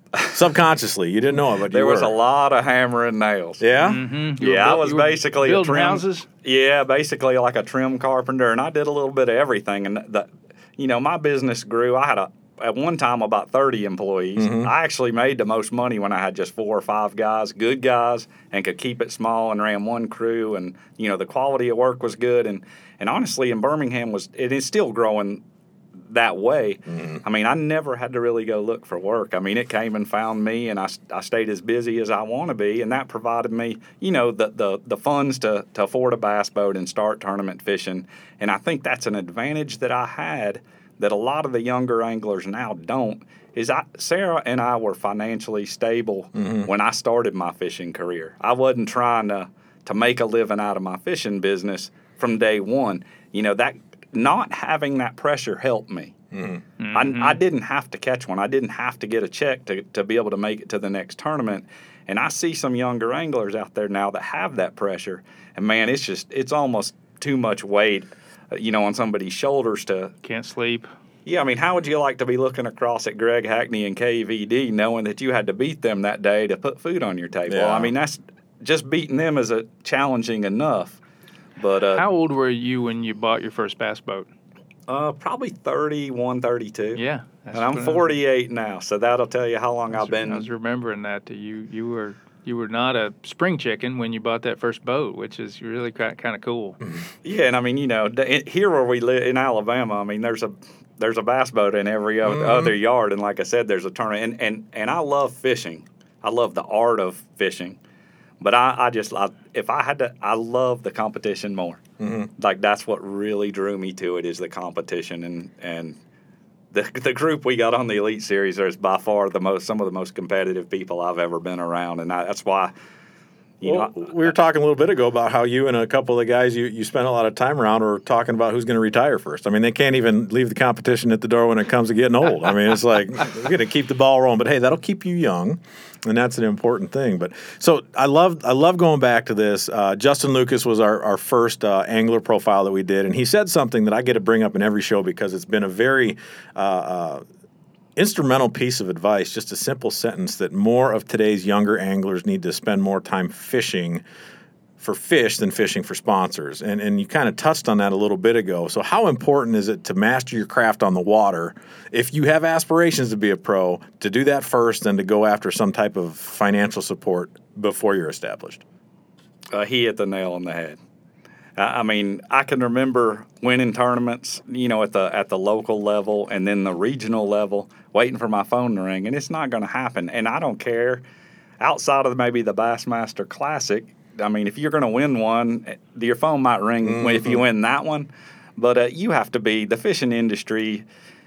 Speaker 2: Subconsciously, you didn't know it, but
Speaker 1: There
Speaker 2: you
Speaker 1: was
Speaker 2: were.
Speaker 1: a lot of hammering nails.
Speaker 2: Yeah?
Speaker 4: Mm-hmm. You were
Speaker 1: Yeah, I
Speaker 4: buil-
Speaker 1: was
Speaker 4: you were
Speaker 1: basically a
Speaker 4: building
Speaker 1: trim.
Speaker 4: houses.
Speaker 1: Yeah, basically like a trim carpenter, and I did a little bit of everything. And the, you know, my business grew. I had a at one time about thirty employees.
Speaker 2: Mm-hmm.
Speaker 1: I actually made the most money when I had just four or five guys, good guys, and could keep it small and ran one crew. And you know, the quality of work was good. And and honestly, in Birmingham was it is still growing that way.
Speaker 2: Mm-hmm.
Speaker 1: I mean, I never had to really go look for work. I mean, it came and found me, and I, I stayed as busy as I want to be, and that provided me, you know, the, the, the funds to, to afford a bass boat and start tournament fishing. And I think that's an advantage that I had that a lot of the younger anglers now don't, is I, Sarah and I were financially stable
Speaker 2: Mm-hmm.
Speaker 1: when I started my fishing career. I wasn't trying to, to make a living out of my fishing business from day one. You know, that not having that pressure helped me.
Speaker 2: Mm-hmm.
Speaker 1: I, I didn't have to catch one. I didn't have to get a check to, to be able to make it to the next tournament. And I see some younger anglers out there now that have that pressure. And, man, it's just it's almost too much weight, uh, you know, on somebody's shoulders to
Speaker 4: Can't sleep.
Speaker 1: yeah, I mean, how would you like to be looking across at Greg Hackney and K V D knowing that you had to beat them that day to put food on your table?
Speaker 2: Yeah.
Speaker 1: I mean, that's just beating them is a challenging enough. But uh,
Speaker 4: How old were you when you bought your first bass boat?
Speaker 1: uh, probably thirty-one, thirty-two.
Speaker 4: Yeah. that's
Speaker 1: And I'm
Speaker 4: what I was-
Speaker 1: forty-eight now, so that'll tell you how long
Speaker 4: I was,
Speaker 1: I've been.
Speaker 4: I was remembering that that you you were you were not a spring chicken when you bought that first boat, which is really kind of cool.
Speaker 1: Yeah, and I mean, you know, d- here where we live in Alabama, I mean, there's a there's a bass boat in every other,
Speaker 2: Mhm.
Speaker 1: other yard, and like I said, there's a tournament. And, and and I love fishing. I love the art of fishing, but I, I just I, if I had to, I love the competition more.
Speaker 2: Mm-hmm.
Speaker 1: Like that's what really drew me to it is the competition, and and the the group we got on the Elite Series is by far the most some of the most competitive people I've ever been around, and I, that's why. You
Speaker 2: Well,
Speaker 1: know,
Speaker 2: we were talking a little bit ago about how you and a couple of the guys you, you spent a lot of time around were talking about who's going to retire first. I mean, they can't even leave the competition at the door when it comes to getting old. I mean, it's like we're going to keep the ball rolling, but hey, that'll keep you young, and that's an important thing. But so I love I love going back to this. Uh, Justin Lucas was our our first uh, angler profile that we did, and he said something that I get to bring up in every show because it's been a very uh, uh, instrumental piece of advice, just a simple sentence that more of today's younger anglers need to spend more time fishing for fish than fishing for sponsors. And and you kind of touched on that a little bit ago. So how important is it to master your craft on the water if you have aspirations to be a pro, to do that first and to go after some type of financial support before you're established?
Speaker 1: uh, he hit the nail on the head. I I mean, I can remember winning tournaments, you know, at the at the local level and then the regional level, waiting for my phone to ring, and it's not going to happen. And I don't care. Outside of maybe the Bassmaster Classic, I mean, if you're going to win one, your phone might ring
Speaker 2: Mm-hmm.
Speaker 1: if you win that one. But uh, you have to be the fishing industry.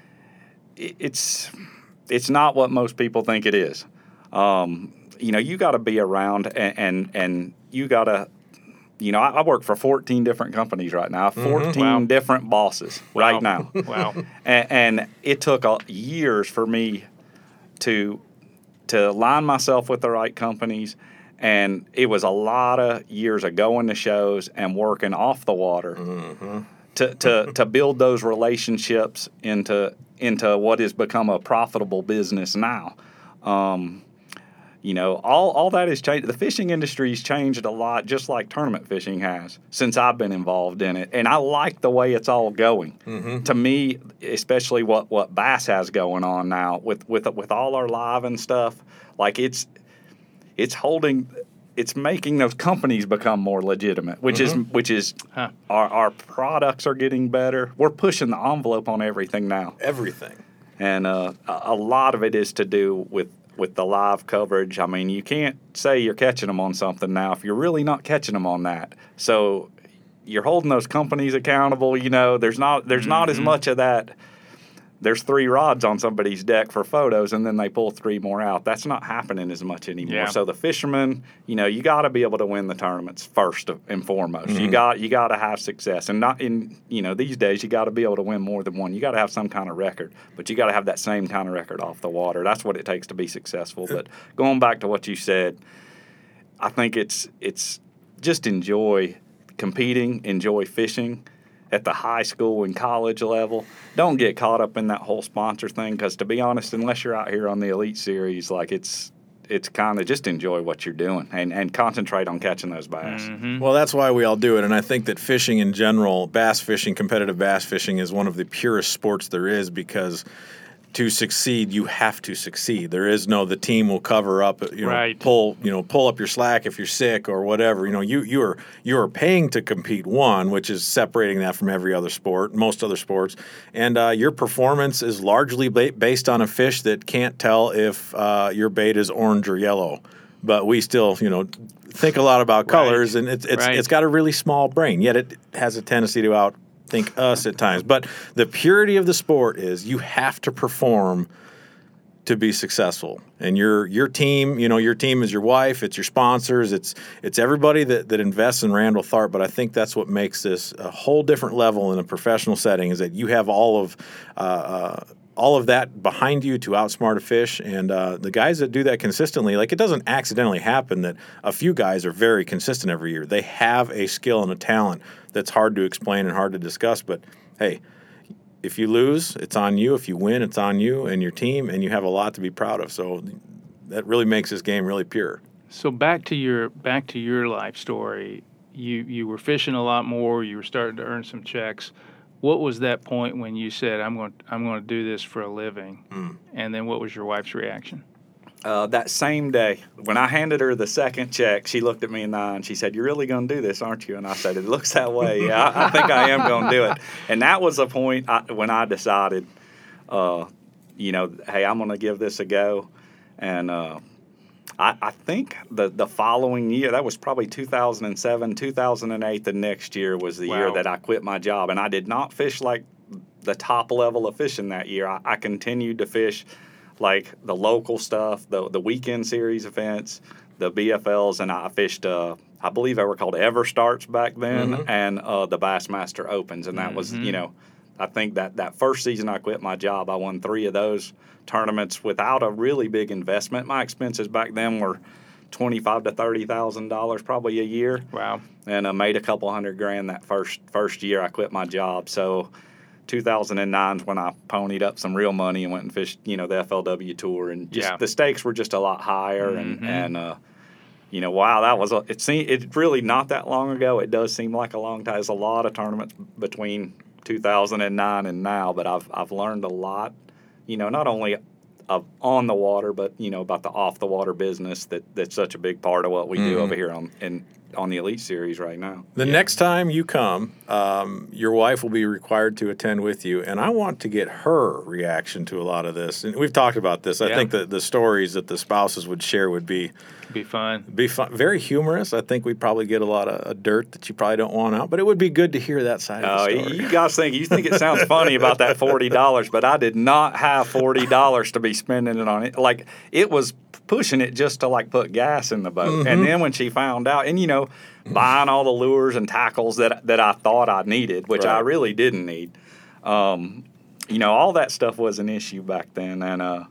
Speaker 1: i- It's it's not what most people think it is. Um, you know, you got to be around, and and, and you got to. You know, I, I work for fourteen different companies right now, fourteen
Speaker 4: Wow.
Speaker 1: different bosses right now.
Speaker 4: Wow.
Speaker 1: And, and it took uh, years for me to to align myself with the right companies, and it was a lot of years of going to shows and working off the water to, to to build those relationships into into what has become a profitable business now. Um, You know, all, all that has changed. The fishing industry's changed a lot, just like tournament fishing has, since I've been involved in it. And I like the way it's all going.
Speaker 2: Mm-hmm.
Speaker 1: To me, especially what, what Bass has going on now with, with with all our live and stuff, like it's it's holding, it's making those companies become more legitimate, which
Speaker 2: Mm-hmm.
Speaker 1: is which is
Speaker 4: Huh.
Speaker 1: our our products are getting better. We're pushing the envelope on everything now.
Speaker 2: Everything.
Speaker 1: And uh, a a lot of it is to do with, with the live coverage. I mean, you can't say you're catching them on something now if you're really not catching them on that. So you're holding those companies accountable. You know, there's not there's not as much of that. There's three rods on somebody's deck for photos, and then they pull three more out. That's not happening as much anymore.
Speaker 4: Yeah.
Speaker 1: So the fishermen, you know, you got to be able to win the tournaments first and foremost. You got you got to have success, and not in you know these days you got to be able to win more than one. You got to have some kind of record, but you got to have that same kind of record off the water. That's what it takes to be successful. But going back to what you said, I think it's it's just enjoy competing, enjoy fishing, at the high school and college level, don't get caught up in that whole sponsor thing. Because to be honest, unless you're out here on the Elite Series, like it's it's kind of just enjoy what you're doing and, and concentrate on catching those bass.
Speaker 4: Mm-hmm.
Speaker 2: Well, that's why we all do it, and I think that fishing in general, bass fishing, competitive bass fishing, is one of the purest sports there is, because to succeed, you have to succeed. There is no the team will cover up, you know,
Speaker 4: Right.
Speaker 2: pull, you know, pull up your slack if you're sick or whatever. You know, you you are you are paying to compete. One, which is separating that from every other sport, most other sports, and uh, your performance is largely ba- based on a fish that can't tell if uh, your bait is orange or yellow. But we still, you know, think a lot about colors, and it's it's
Speaker 4: Right.
Speaker 2: it's got a really small brain. Yet it has a tendency to out. think us at times. But the purity of the sport is you have to perform to be successful. And your your team, you know, your team is your wife, it's your sponsors, it's it's everybody that, that invests in Randall Tharp. But I think that's what makes this a whole different level in a professional setting, is that you have all of uh, uh, all of that behind you to outsmart a fish. And uh, the guys that do that consistently, like, it doesn't accidentally happen that a few guys are very consistent every year. They have a skill and a talent that's hard to explain and hard to discuss. But, hey, if you lose, it's on you. If you win, it's on you and your team, and you have a lot to be proud of. So that really makes this game really pure.
Speaker 4: So back to your back to your life story. You you were fishing a lot more. You were starting to earn some checks. What was that point when you said, "I'm going I'm going to do this for a living"?
Speaker 2: Mm.
Speaker 4: And then what was your wife's reaction?
Speaker 1: Uh, that same day, when I handed her the second check, she looked at me in the eye and she said, "You're really going to do this, aren't you?" And I said, "It looks that way. Yeah, I, I think I am going to do it." And that was the point I, when I decided, uh, you know, hey, I'm going to give this a go. And uh, I, I think the, the following year, that was probably two thousand seven, two thousand eight, the next year was the
Speaker 4: Wow.
Speaker 1: year that I quit my job. And I did not fish like the top level of fishing that year. I, I continued to fish like the local stuff, the the weekend series events, the B F Ls, and I fished, uh, I believe they were called Ever Starts back then,
Speaker 2: Mhm.
Speaker 1: and uh, the Bassmaster Opens. And that was,
Speaker 4: Mhm.
Speaker 1: you know, I think that that first season I quit my job, I won three of those tournaments without a really big investment. My expenses back then were twenty-five to thirty thousand dollars probably a year,
Speaker 4: Wow.
Speaker 1: and I made a couple hundred grand that first first year I quit my job. So two thousand nine is when I ponied up some real money and went and fished, you know, the F L W tour, and just
Speaker 4: Yeah.
Speaker 1: the stakes were just a lot higher.
Speaker 4: Mhm.
Speaker 1: And and uh, you know, wow, that was a, it. Seemed it's really not that long ago. It does seem like a long time. There's a lot of tournaments between two thousand nine and now, but I've I've learned a lot. You know, not only of on the water, but you know about the off the water business that that's such a big part of what we do
Speaker 2: Mhm.
Speaker 1: over here on in on the Elite Series right now.
Speaker 2: The next time you come, um, your wife will be required to attend with you, and I want to get her reaction to a lot of this. And we've talked about this. I
Speaker 4: Yeah.
Speaker 2: think that the stories that the spouses would share would be
Speaker 4: Be fun.
Speaker 2: be fun, very humorous. I think we'd probably get a lot of uh, dirt that you probably don't want out, but it would be good to hear that side
Speaker 1: Oh,
Speaker 2: of the story.
Speaker 1: you guys think you think it sounds funny about that forty dollars, but I did not have forty dollars to be spending it on it. Like it was pushing it just to like put gas in the boat.
Speaker 2: Mm-hmm.
Speaker 1: And then when she found out, and you know, buying all the lures and tackles that that I thought I needed, which I
Speaker 2: Right.
Speaker 1: really didn't need. Um, you know, all that stuff was an issue back then, and uh,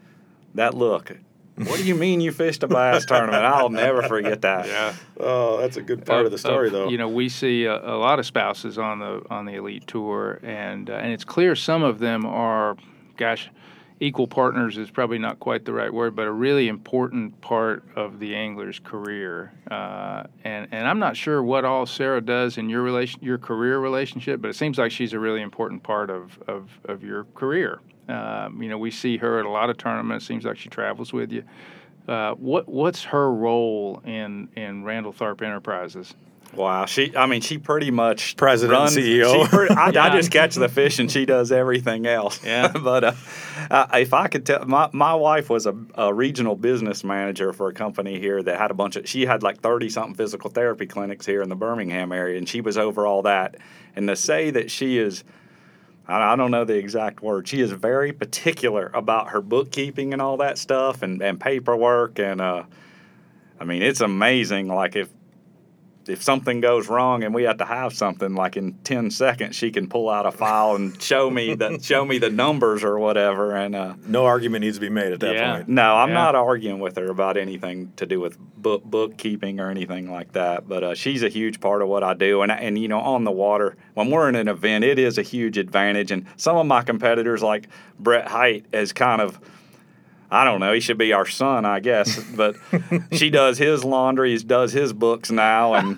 Speaker 1: that look. What do you mean you fished a bass tournament? I'll never forget that.
Speaker 4: Yeah.
Speaker 2: Oh, that's a good part of the story, though.
Speaker 4: You know, we see a, a lot of spouses on the on the Elite Tour, and uh, and it's clear some of them are, gosh, equal partners is probably not quite the right word, but a really important part of the angler's career. Uh, and and I'm not sure what all Sarah does in your relation your career relationship, but it seems like she's a really important part of of, of your career. Um, you know, we see her at a lot of tournaments. Seems like she travels with you. Uh, what what's her role in, in Randall Tharp Enterprises?
Speaker 1: Wow, she. I mean, she pretty much
Speaker 2: President and
Speaker 1: runs,
Speaker 2: C E O.
Speaker 1: She pretty, I, I
Speaker 4: Yeah.
Speaker 1: just catch the fish, and she does everything else.
Speaker 4: Yeah.
Speaker 1: but uh, uh, if I could tell, my my wife was a, a regional business manager for a company here that had a bunch of. She had like thirty something physical therapy clinics here in the Birmingham area, and she was over all that. And to say that she is. I don't know the exact word. She is very particular about her bookkeeping and all that stuff and, and paperwork. And, uh, I mean, it's amazing. Like, if if something goes wrong and we have to have something, like in ten seconds, she can pull out a file and show me the show me the numbers or whatever. And uh,
Speaker 2: no argument needs to be made at that
Speaker 4: Yeah.
Speaker 2: point.
Speaker 1: no, I'm
Speaker 4: Yeah.
Speaker 1: not arguing with her about anything to do with book bookkeeping or anything like that. But uh, she's a huge part of what I do. And and you know, on the water, when we're in an event, it is a huge advantage. And some of my competitors, like Brett Height, is kind of, I don't know, he should be our son, I guess. But she does his laundry, he does his books now, and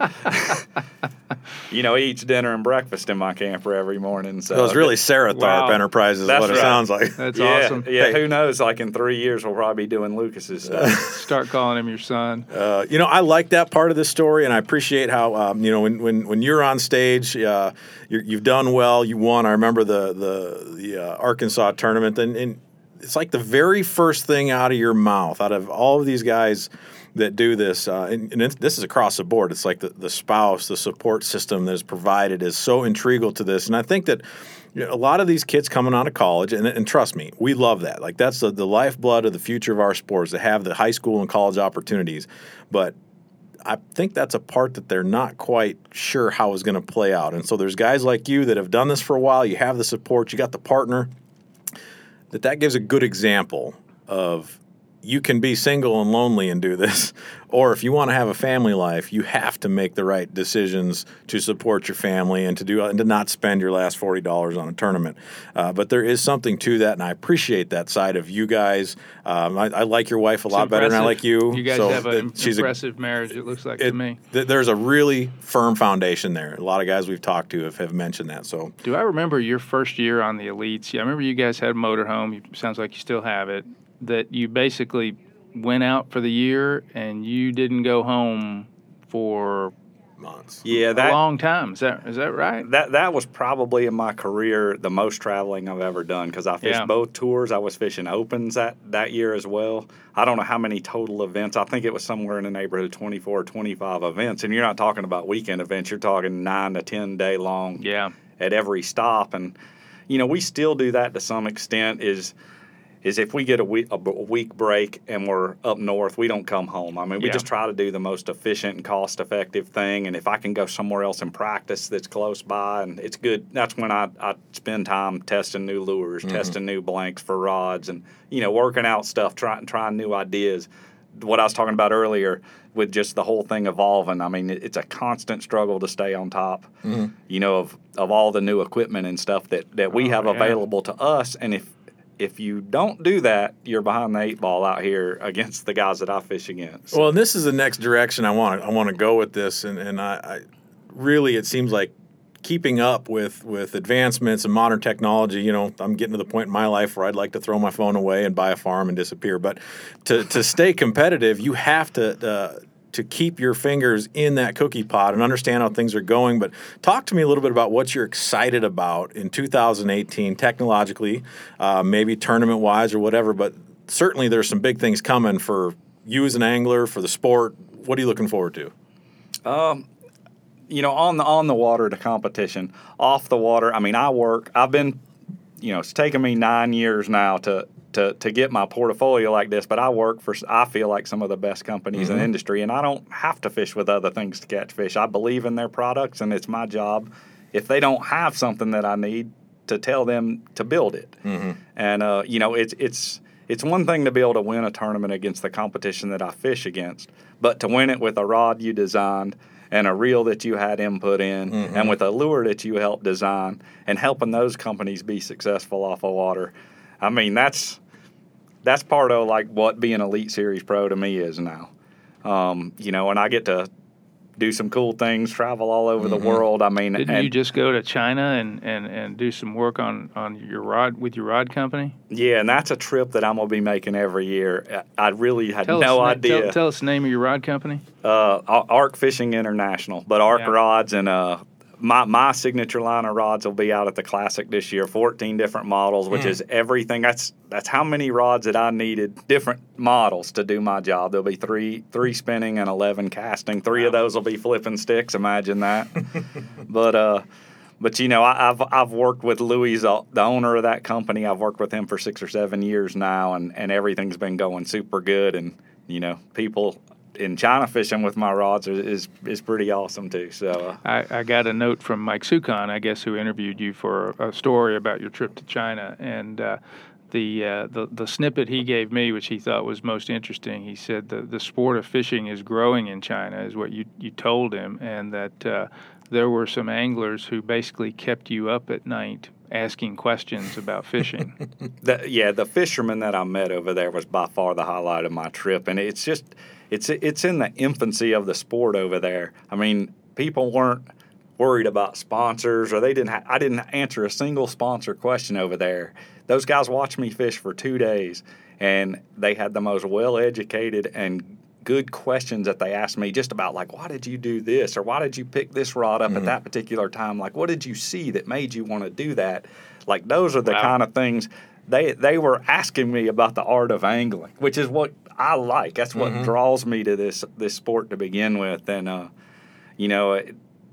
Speaker 1: you know, he eats dinner and breakfast in my camper every morning. So
Speaker 2: So it's really Sarah Tharp
Speaker 4: Wow.
Speaker 2: Enterprises is
Speaker 1: That's
Speaker 2: what it
Speaker 1: right.
Speaker 2: sounds like.
Speaker 4: That's
Speaker 1: yeah,
Speaker 4: awesome.
Speaker 1: Yeah,
Speaker 2: Hey.
Speaker 1: who knows? Like in three years, we'll probably be doing Lucas's stuff.
Speaker 4: Start calling him your son.
Speaker 2: Uh, you know, I like that part of this story, and I appreciate how um, you know when, when when you're on stage, uh, you're, you've done well. You won. I remember the the the uh, Arkansas tournament, and, and it's like the very first thing out of your mouth, out of all of these guys that do this, uh, and, and it's, this is across the board. It's like the, the spouse, the support system that is provided is so integral to this, and I think that. You know, a lot of these kids coming out of college, and, and trust me, we love that. Like that's the, the lifeblood of the future of our sports, to have the high school and college opportunities. But I think that's a part that they're not quite sure how is going to play out. And so there's guys like you that have done this for a while. You have the support. You got the partner. That that gives a good example of you can be single and lonely and do this. Or if you want to have a family life, you have to make the right decisions to support your family and to do and to not spend your last forty dollars on a tournament. Uh, but there is something to that, and I appreciate that side of you guys. Um, I, I like your wife a lot better than I like you.
Speaker 4: You guys
Speaker 2: so
Speaker 4: have an
Speaker 2: it- she's a-
Speaker 4: impressive marriage, it looks like
Speaker 2: it-
Speaker 4: to me.
Speaker 2: th- there's a really firm foundation there. A lot of guys we've talked to have, have mentioned that. So
Speaker 4: Do I remember your first year on the Elites? Yeah, I remember you guys had a motorhome. You, sounds like you still have it. That you basically went out for the year and you didn't go home for
Speaker 2: months.
Speaker 1: Yeah,
Speaker 4: a
Speaker 1: that
Speaker 4: long time. Is that is that right?
Speaker 1: that that was probably in my career the most traveling I've ever done because I fished
Speaker 4: Yeah.
Speaker 1: both tours. I was fishing opens that, that year as well. I don't know how many total events. I think it was somewhere in the neighborhood of twenty-four or twenty-five events. And you're not talking about weekend events. You're talking nine to ten day long
Speaker 4: Yeah.
Speaker 1: at every stop. And, you know, we still do that to some extent is – is if we get a week, a b- week break and we're up north, we don't come home. I mean, we
Speaker 4: Yeah.
Speaker 1: just try to do the most efficient and cost-effective thing. And if I can go somewhere else and practice that's close by, and it's good, that's when I, I spend time testing new lures, testing new blanks for rods, and, you know, working out stuff, trying trying new ideas. What I was talking about earlier with just the whole thing evolving, I mean, it, it's a constant struggle to stay on top, you know, of, of all the new equipment and stuff that, that we
Speaker 4: Oh,
Speaker 1: have
Speaker 4: yeah.
Speaker 1: available to us. And if If you don't do that, you're behind the eight ball out here against the guys that I fish against.
Speaker 2: Well, and this is the next direction I want to I want to go with this, and and I, I really it seems like keeping up with with advancements and modern technology. You know, I'm getting to the point in my life where I'd like to throw my phone away and buy a farm and disappear. But to to stay competitive, you have to. Uh, to keep your fingers in that cookie pot and understand how things are going. But talk to me a little bit about what you're excited about in two thousand eighteen technologically, uh, maybe tournament-wise or whatever, but certainly there's some big things coming for you as an angler, for the sport. What are you looking forward to?
Speaker 1: You know, on the on the water, the competition. Off the water, I mean, I work. I've been, you know, it's taken me nine years now to to to get my portfolio like this, but I work for, I feel like, some of the best companies in the industry, and I don't have to fish with other things to catch fish. I believe in their products, and it's my job, if they don't have something that I need, to tell them to build it. And, uh, you know, it's it's it's one thing to be able to win a tournament against the competition that I fish against, but to win it with a rod you designed and a reel that you had input in, and with a lure that you helped design, and helping those companies be successful off of water. I mean, that's that's part of like what being Elite Series Pro to me is now. Um, you know, and I get to do some cool things, travel all over the world. I mean,
Speaker 4: Didn't
Speaker 1: and,
Speaker 4: you just go to China and, and, and do some work on, on your rod with your rod company?
Speaker 1: yeah, and that's a trip that I'm gonna be making every year. I I really had
Speaker 4: Tell
Speaker 1: no
Speaker 4: us,
Speaker 1: idea.
Speaker 4: Tell, tell us the name of your rod company.
Speaker 1: uh, Arc Fishing International, but Arc
Speaker 4: Yeah.
Speaker 1: rods and uh, my my signature line of rods will be out at the Classic this year. fourteen different models, which is everything. That's that's how many rods that I needed, different models to do my job. There'll be three three spinning and eleven casting. Three of those will be flipping sticks. Imagine that. but uh, but you know, I, I've I've worked with Louis, uh, the owner of that company. I've worked with him for six or seven years now, and and everything's been going super good. And you know, people. and China fishing with my rods is is, is pretty awesome too. So uh,
Speaker 4: I, I got a note from Mike Sukon, I guess, who interviewed you for a story about your trip to China, and uh, the, uh, the the snippet he gave me, which he thought was most interesting, he said the the sport of fishing is growing in China, is what you you told him, and that uh, there were some anglers who basically kept you up at night asking questions about fishing.
Speaker 1: the, yeah, the fisherman that I met over there was by far the highlight of my trip, and it's just it's it's in the infancy of the sport over there. I mean, people weren't worried about sponsors, or they didn't. Ha- I didn't answer a single sponsor question over there. Those guys watched me fish for two days, and they had the most well-educated and good questions that they asked me, just about like, why did you do this, or why did you pick this rod up mm-hmm. at that particular time? Like, what did you see that made you want to do that? Like, those are the wow. kind of things they they were asking me about the art of angling, which is what I like. That's what mm-hmm. draws me to this this sport to begin with. And uh, you know, it,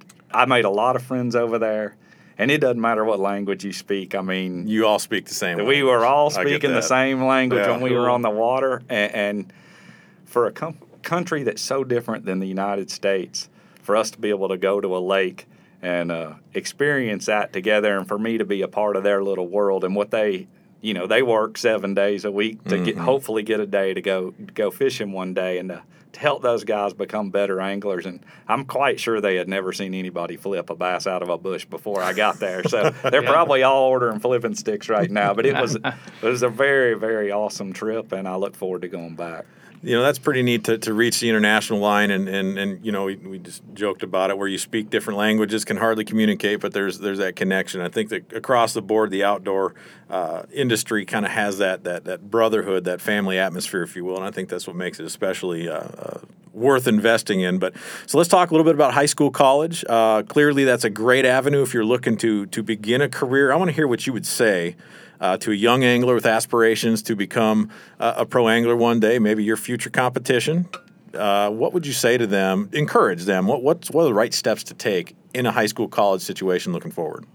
Speaker 1: I made a lot of friends over there. And it doesn't matter what language you speak. I mean,
Speaker 2: you all speak the same.
Speaker 1: We
Speaker 2: language.
Speaker 1: were all speaking the same language
Speaker 2: yeah.
Speaker 1: when we were on the water. And, and for a com- country that's so different than the United States, for us to be able to go to a lake and uh, experience that together, and for me to be a part of their little world and what they, you know, they work seven days a week to mm-hmm. get hopefully get a day to go go fishing one day, and to, to help those guys become better anglers. And I'm quite sure they had never seen anybody flip a bass out of a bush before I got there. So they're yeah. probably all ordering flipping sticks right now. But it was it was a very, very awesome trip, and I look forward to going back.
Speaker 2: You know, that's pretty neat to, to reach the international line, and, and, and you know, we, we just joked about it, where you speak different languages, can hardly communicate, but there's there's that connection. I think that across the board, the outdoor uh, industry kind of has that, that that brotherhood, that family atmosphere, if you will, and I think that's what makes it especially uh, uh, worth investing in. But so let's talk a little bit about high school, college. Uh, clearly, that's a great avenue if you're looking to to begin a career. I want to hear what you would say Uh, to a young angler with aspirations to become uh, a pro angler one day, maybe your future competition. Uh, what would you say to them? Encourage them. What what's, what are the right steps to take in a high school, college situation looking forward?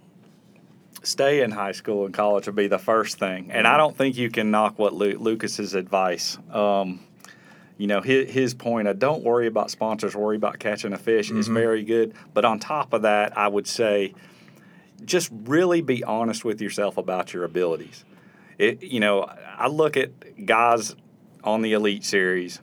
Speaker 1: Stay in high school and college would be the first thing. And I don't think you can knock what Lu- Lucas's advice. Um, you know, his, his point of don't worry about sponsors, worry about catching a fish mm-hmm. is very good. But on top of that, I would say, just really be honest with yourself about your abilities. It, you know, I look at guys on the Elite Series,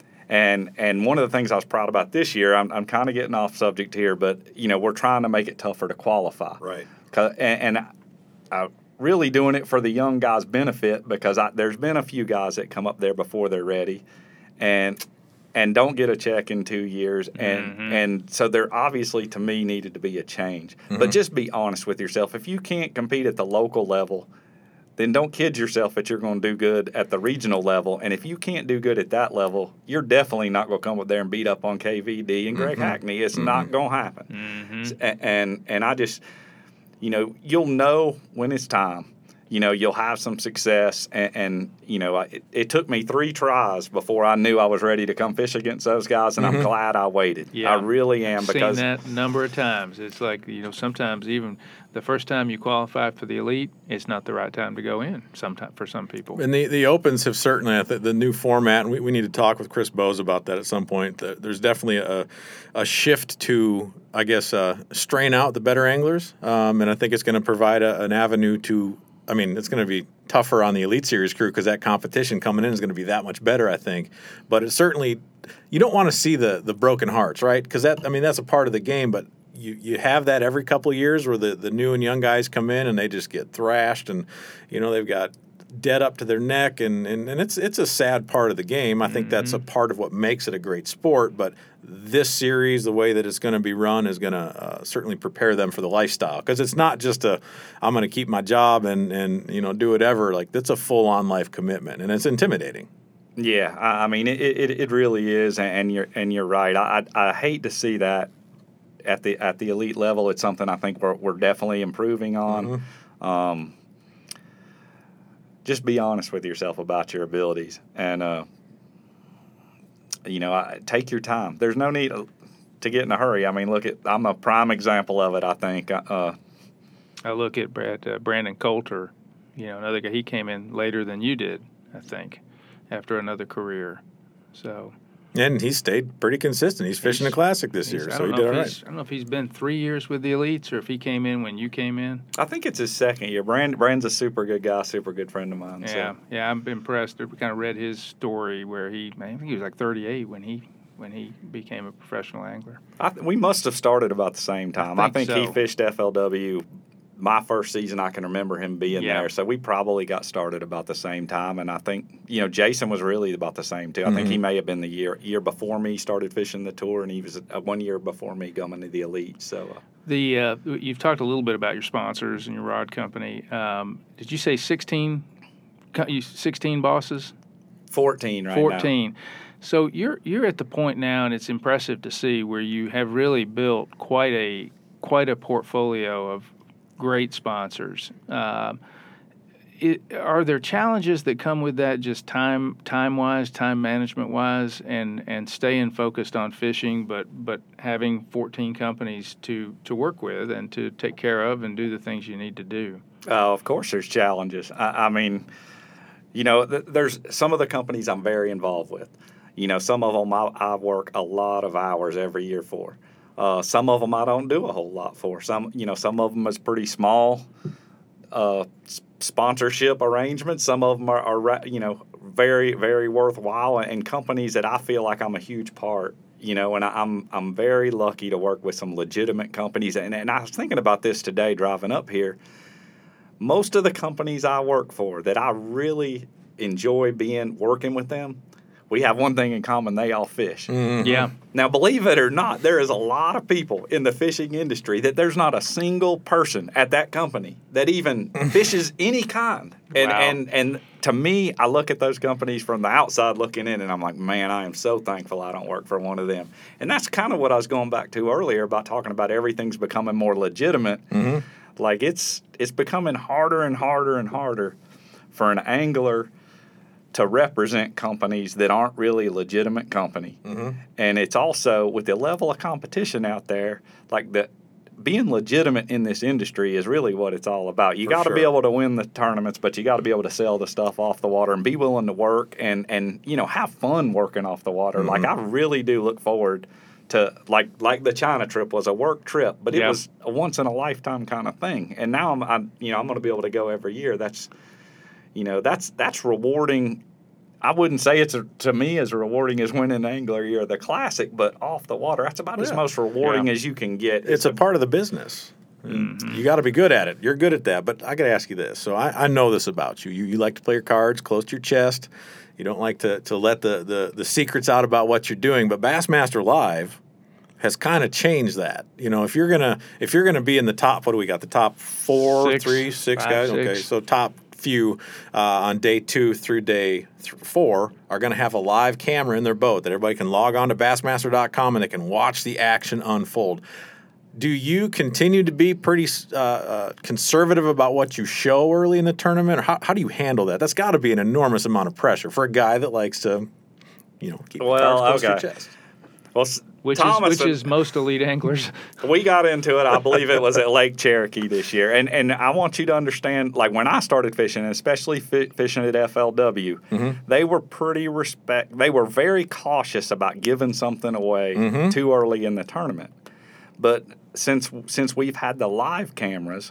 Speaker 1: and and one of the things I was proud about this year, I'm, I'm kind of getting off subject here, but, you know, we're trying to make it tougher to qualify.
Speaker 2: Right.
Speaker 1: And, and I, really doing it for the young guys' benefit, because I, there's been a few guys that come up there before they're ready, and and don't get a check in two years. And mm-hmm. and so there obviously, to me, needed to be a change. Mm-hmm. But just be honest with yourself. If you can't compete at the local level, then don't kid yourself that you're going to do good at the regional level. And if you can't do good at that level, you're definitely not going to come up there and beat up on K V D and Greg mm-hmm. Hackney. It's mm-hmm. not going to happen. Mm-hmm. And, and I just, you know, you'll know when it's time. You know, you'll have some success, and, and you know, it, it took me three tries before I knew I was ready to come fish against those guys, and mm-hmm. I'm glad I waited. Yeah, I really am.
Speaker 4: I've
Speaker 1: because
Speaker 4: seen that a number of times. It's like, you know, sometimes even the first time you qualify for the Elite, it's not the right time to go in. Sometimes for some people.
Speaker 2: And the, the Opens have certainly, the, the new format, and we, we need to talk with Chris Bowes about that at some point. There's definitely a a shift to, I guess, uh, strain out the better anglers, um, and I think it's going to provide a, an avenue to. I mean, it's going to be tougher on the Elite Series crew because that competition coming in is going to be that much better, I think. But it certainly, you don't want to see the the broken hearts, right? Because that, I mean, that's a part of the game. But you, you have that every couple of years where the, the new and young guys come in and they just get thrashed, and you know they've got dead up to their neck, and, and, and it's it's a sad part of the game. I think mm-hmm. that's a part of what makes it a great sport. But this series, the way that it's going to be run, is going to uh, certainly prepare them for the lifestyle, because it's not just a I'm going to keep my job and, and you know do whatever. Like, that's a full on life commitment, and it's intimidating.
Speaker 1: Yeah, I mean it, it, it really is, and you're and you're right. I, I I hate to see that at the at the elite level. It's something I think we're we're definitely improving on. Mm-hmm. Um, just be honest with yourself about your abilities, and uh, you know, I, take your time. There's no need to get in a hurry. I mean, look at I'm a prime example of it. I think. Uh,
Speaker 4: I look at Brad, uh, Brandon Coulter. You know, another guy. He came in later than you did, I think, after another career. So.
Speaker 2: And he stayed pretty consistent. He's fishing
Speaker 4: He's-
Speaker 2: the Classic this
Speaker 4: He's-
Speaker 2: year,
Speaker 4: I
Speaker 2: so
Speaker 4: don't
Speaker 2: he
Speaker 4: know
Speaker 2: did
Speaker 4: if
Speaker 2: all
Speaker 4: he's-
Speaker 2: right.
Speaker 4: I don't know if he's been three years with the elites or if he came in when you came in.
Speaker 1: I think it's his second year. Brand, Brand's a super good guy, super good friend of mine.
Speaker 4: Yeah,
Speaker 1: So.
Speaker 4: yeah, I'm impressed. I kind of read his story where he, I think he was like thirty-eight when he when he became a professional angler.
Speaker 1: I th- we must have started about the same time. I think,
Speaker 4: think
Speaker 1: he
Speaker 4: so.
Speaker 1: fished F L W my first season. I can remember him being
Speaker 4: Yeah.
Speaker 1: there. So we probably got started about the same time. And I think, you know, Jason was really about the same too. I think he may have been the year year before me, started fishing the tour, and he was uh, one year before me coming to the elite. So uh,
Speaker 4: The uh, you've talked a little bit about your sponsors and your rod company. Um, did you say sixteen? co- you- sixteen bosses?
Speaker 1: fourteen right
Speaker 4: fourteen. So you're you're at the point now, and it's impressive to see where you have really built quite a quite a portfolio of great sponsors. Um, it, are there challenges that come with that, just time time wise, time management wise, and, and staying focused on fishing, but but having fourteen companies to, to work with and to take care of and do the things you need to do?
Speaker 1: now. Uh, of course, there's challenges. I, I mean, you know, th- there's some of the companies I'm very involved with. You know, some of them I, I work a lot of hours every year for. Uh, some of them I don't do a whole lot for. Some, you know, some of them is pretty small uh, s- sponsorship arrangements. Some of them are, are, ra- you know, very, very worthwhile, and companies that I feel like I'm a huge part. You know, and I, I'm I'm very lucky to work with some legitimate companies. And, and I was thinking about this today driving up here. Most of the companies I work for that I really enjoy being working with them, we have one thing in common: they all fish.
Speaker 4: Yeah.
Speaker 1: Now, believe it or not, there is a lot of people in the fishing industry that there's not a single person at that company that even fishes any kind. And,
Speaker 4: Wow.
Speaker 1: and and to me, I look at those companies from the outside looking in, and I'm like, man, I am so thankful I don't work for one of them. And that's kind of what I was going back to earlier about talking about everything's becoming more legitimate. Like it's it's becoming harder and harder and harder for an angler to represent companies that aren't really a legitimate company.
Speaker 2: Mm-hmm.
Speaker 1: And it's also with the level of competition out there, like the being legitimate in this industry is really what it's all about. You
Speaker 2: For
Speaker 1: got to be
Speaker 2: sure.
Speaker 1: able to win the tournaments, but you got to be able to sell the stuff off the water and be willing to work and and you know have fun working off the water.
Speaker 2: Mm-hmm.
Speaker 1: Like I really do look forward to like like the China trip was a work trip, but it
Speaker 4: Yeah.
Speaker 1: was a once in a lifetime kind of thing. And now I'm, I'm you know I'm going to be able to go every year. That's you know that's that's rewarding. I wouldn't say it's a, to me as rewarding as winning Angler Year of the Classic, but off the water, that's about as
Speaker 2: Yeah.
Speaker 1: most rewarding
Speaker 4: Yeah.
Speaker 1: as you can get.
Speaker 2: It's a part of the business. You got to be good at it. You're good at that. But I got to ask you this. So I, I know this about you. you. You like to play your cards close to your chest. You don't like to, to let the, the, the secrets out about what you're doing. But Bassmaster Live has kind of changed that. You know, if you're gonna if you're gonna be in the top, what do we got? The top four,
Speaker 4: Six,
Speaker 2: three, six
Speaker 4: five,
Speaker 2: guys.
Speaker 4: six.
Speaker 2: Okay, so top few uh, on day two through day th- four are going to have a live camera in their boat that everybody can log on to bassmaster dot com and they can watch the action unfold. Do you continue to be pretty uh, uh, conservative about what you show early in the tournament, or how, how do you handle that? That's got to be an enormous amount of pressure for a guy that likes to, you know, keep the
Speaker 1: Well,
Speaker 2: cards close to
Speaker 1: okay.
Speaker 2: your chest.
Speaker 1: well, s-
Speaker 4: Which
Speaker 1: Thomas
Speaker 4: is which
Speaker 1: and-
Speaker 4: is most elite anglers.
Speaker 1: we got into it. I believe it was at Lake Cherokee this year, and and I want you to understand. Like when I started fishing, and especially fi- fishing at F L W, they were pretty respect. They were very cautious about giving something away too early in the tournament. But since since we've had the live cameras,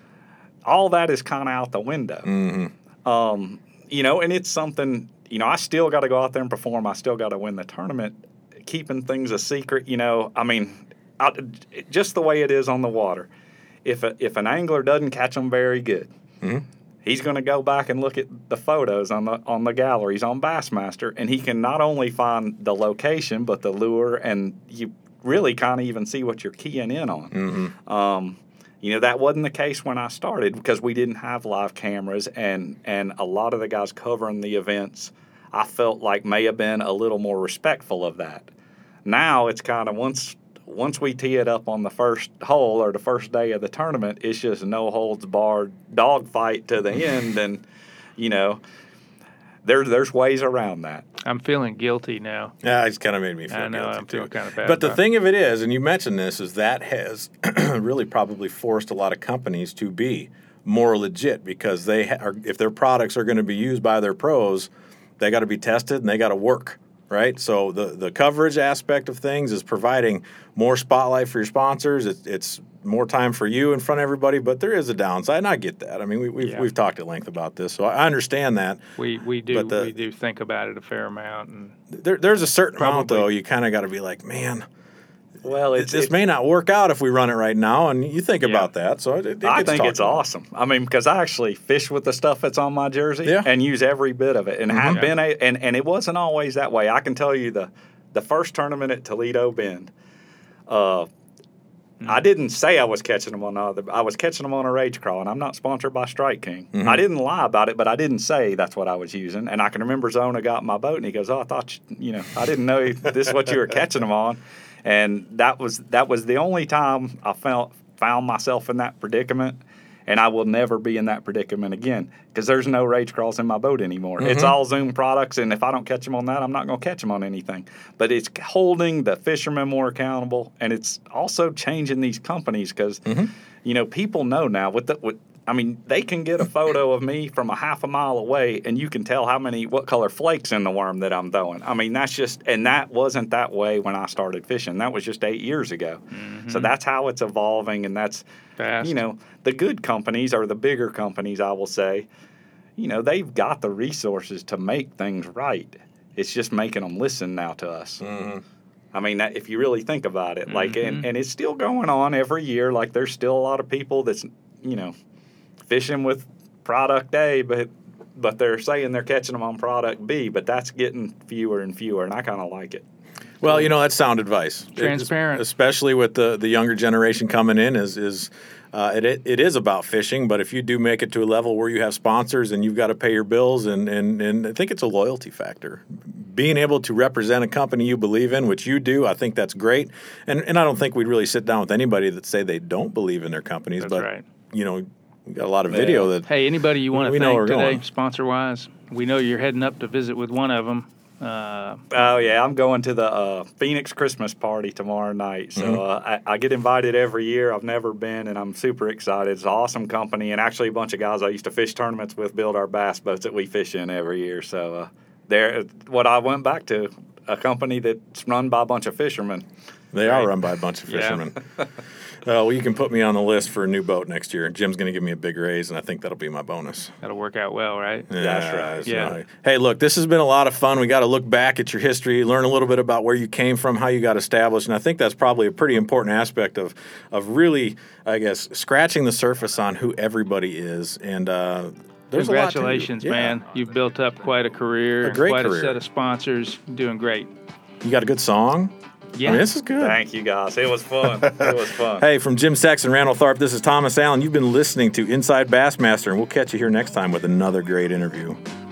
Speaker 1: all that is kind of out the window. Um, you know, and it's something. You know, I still got to go out there and perform. I still got to win the tournament. Keeping things a secret, you know, I mean, I, just the way it is on the water. If a, if an angler doesn't catch them very good, he's going to go back and look at the photos on the on the galleries on Bassmaster, and he can not only find the location but the lure, and you really kind of even see what you're keying in on. Um, you know, that wasn't the case when I started because we didn't have live cameras, and and a lot of the guys covering the events, I felt like may have been a little more respectful of that. Now it's kind of once once we tee it up on the first hole or the first day of the tournament, it's just no holds barred dogfight to the end, and you know, there there's ways around that.
Speaker 4: I'm feeling guilty now.
Speaker 2: Yeah, it's kind of made me feel
Speaker 4: I know,
Speaker 2: guilty
Speaker 4: I'm
Speaker 2: too.
Speaker 4: feeling kinda bad
Speaker 2: But the
Speaker 4: about it.
Speaker 2: thing of it is, and you mentioned this, is that has really probably forced a lot of companies to be more legit because they ha- are, if their products are going to be used by their pros, they got to be tested and they got to work. right? So the, the coverage aspect of things is providing more spotlight for your sponsors. It, it's more time for you in front of everybody, but there is a downside, and I get that. I mean, we, we've,
Speaker 4: Yeah.
Speaker 2: we've talked at length about this, so I understand that.
Speaker 4: We we do
Speaker 2: But the-
Speaker 4: we do think about it a fair amount, and
Speaker 2: There, there's a certain amount,
Speaker 4: Probably.
Speaker 2: though, you kind of got to be like, man,
Speaker 1: Well, it's,
Speaker 2: this
Speaker 1: it-
Speaker 2: may not work out if we run it right now, and you think
Speaker 4: Yeah.
Speaker 2: about that. So it, it
Speaker 1: I
Speaker 2: gets
Speaker 1: think
Speaker 2: talked
Speaker 1: it's
Speaker 2: about.
Speaker 1: awesome. I mean, because I actually fish with the stuff that's on my jersey
Speaker 2: Yeah.
Speaker 1: and use every bit of it, and have
Speaker 4: Yeah.
Speaker 1: been a and, and it wasn't always that way. I can tell you the the first tournament at Toledo Bend. Uh, I didn't say I was catching them on other. I was catching them on a rage crawl, and I'm not sponsored by Strike King.
Speaker 2: Mm-hmm.
Speaker 1: I didn't lie about it, but I didn't say that's what I was using. And I can remember Zona got in my boat, and he goes, "Oh, I thought you, you know, I didn't know this is what you were catching them on." And that was that was the only time I felt found myself in that predicament, and I will never be in that predicament again because there's no rage crawls in my boat anymore. It's all Zoom products, and if I don't catch them on that, I'm not going to catch them on anything. But it's holding the fishermen more accountable, and it's also changing these companies because, you know, people know now with the with. I mean, they can get a photo of me from a half a mile away, and you can tell how many, what color flakes in the worm that I'm throwing. I mean, that's just, and that wasn't that way when I started fishing. That was just eight years ago. So that's how it's evolving, and that's,
Speaker 4: Fast.
Speaker 1: you know, the good companies or the bigger companies, I will say, you know, they've got the resources to make things right. It's just making them listen now to us. I mean, that, if you really think about it, like, and, and it's still going on every year. Like, there's still a lot of people that's, you know, fishing with product A, but but they're saying they're catching them on product B, but that's getting fewer and fewer, and I kind of like it.
Speaker 2: Well, you know, that's sound advice.
Speaker 4: Transparent.
Speaker 2: It's- especially with the, the younger generation coming in, is is uh, it, it it is about fishing. But if you do make it to a level where you have sponsors and you've got to pay your bills, and, and, and I think it's a loyalty factor. Being able to represent a company you believe in, which you do, I think that's great. And and I don't think we'd really sit down with anybody that say they don't believe in their companies.
Speaker 4: That's
Speaker 2: but
Speaker 4: right.
Speaker 2: you know, we got a lot of video
Speaker 1: Yeah.
Speaker 2: that
Speaker 4: Hey, anybody you want
Speaker 2: We
Speaker 4: to
Speaker 2: know
Speaker 4: thank
Speaker 2: we're
Speaker 4: today,
Speaker 2: going.
Speaker 4: sponsor-wise? We know you're heading up to visit with one of them. Uh,
Speaker 1: Oh yeah, I'm going to the uh, Phoenix Christmas party tomorrow night. So uh, I, I get invited every year. I've never been, and I'm super excited. It's an awesome company, and actually a bunch of guys I used to fish tournaments with build our bass boats that we fish in every year. So uh, they're what I went back to, a company that's run by a bunch of fishermen.
Speaker 2: they are run by a bunch of
Speaker 4: Yeah.
Speaker 2: fishermen. Uh, well, you can put me on the list for a new boat next year, and Jim's going to give me a big raise, and I think that'll be my bonus.
Speaker 4: that'll work out well, right?
Speaker 1: That's right.
Speaker 2: it's
Speaker 4: Yeah.
Speaker 2: not- Hey, look, this has been a lot of fun. We got to look back at your history, learn a little bit about where you came from, how you got established, and I think that's probably a pretty important aspect of of really, I guess, scratching the surface on who everybody is. And uh, there's a lot to you.
Speaker 4: Congratulations,
Speaker 2: Yeah.
Speaker 4: man. You've built up quite a career,
Speaker 2: A great
Speaker 4: quite
Speaker 2: career.
Speaker 4: a set of sponsors. Doing great.
Speaker 2: You got a good song?
Speaker 4: Yeah.
Speaker 2: I mean, this is good.
Speaker 1: Thank you guys. It was fun. It was fun.
Speaker 2: Hey, from Jim Sachs and Randall Tharp, this is Thomas Allen. You've been listening to Inside Bassmaster, and we'll catch you here next time with another great interview.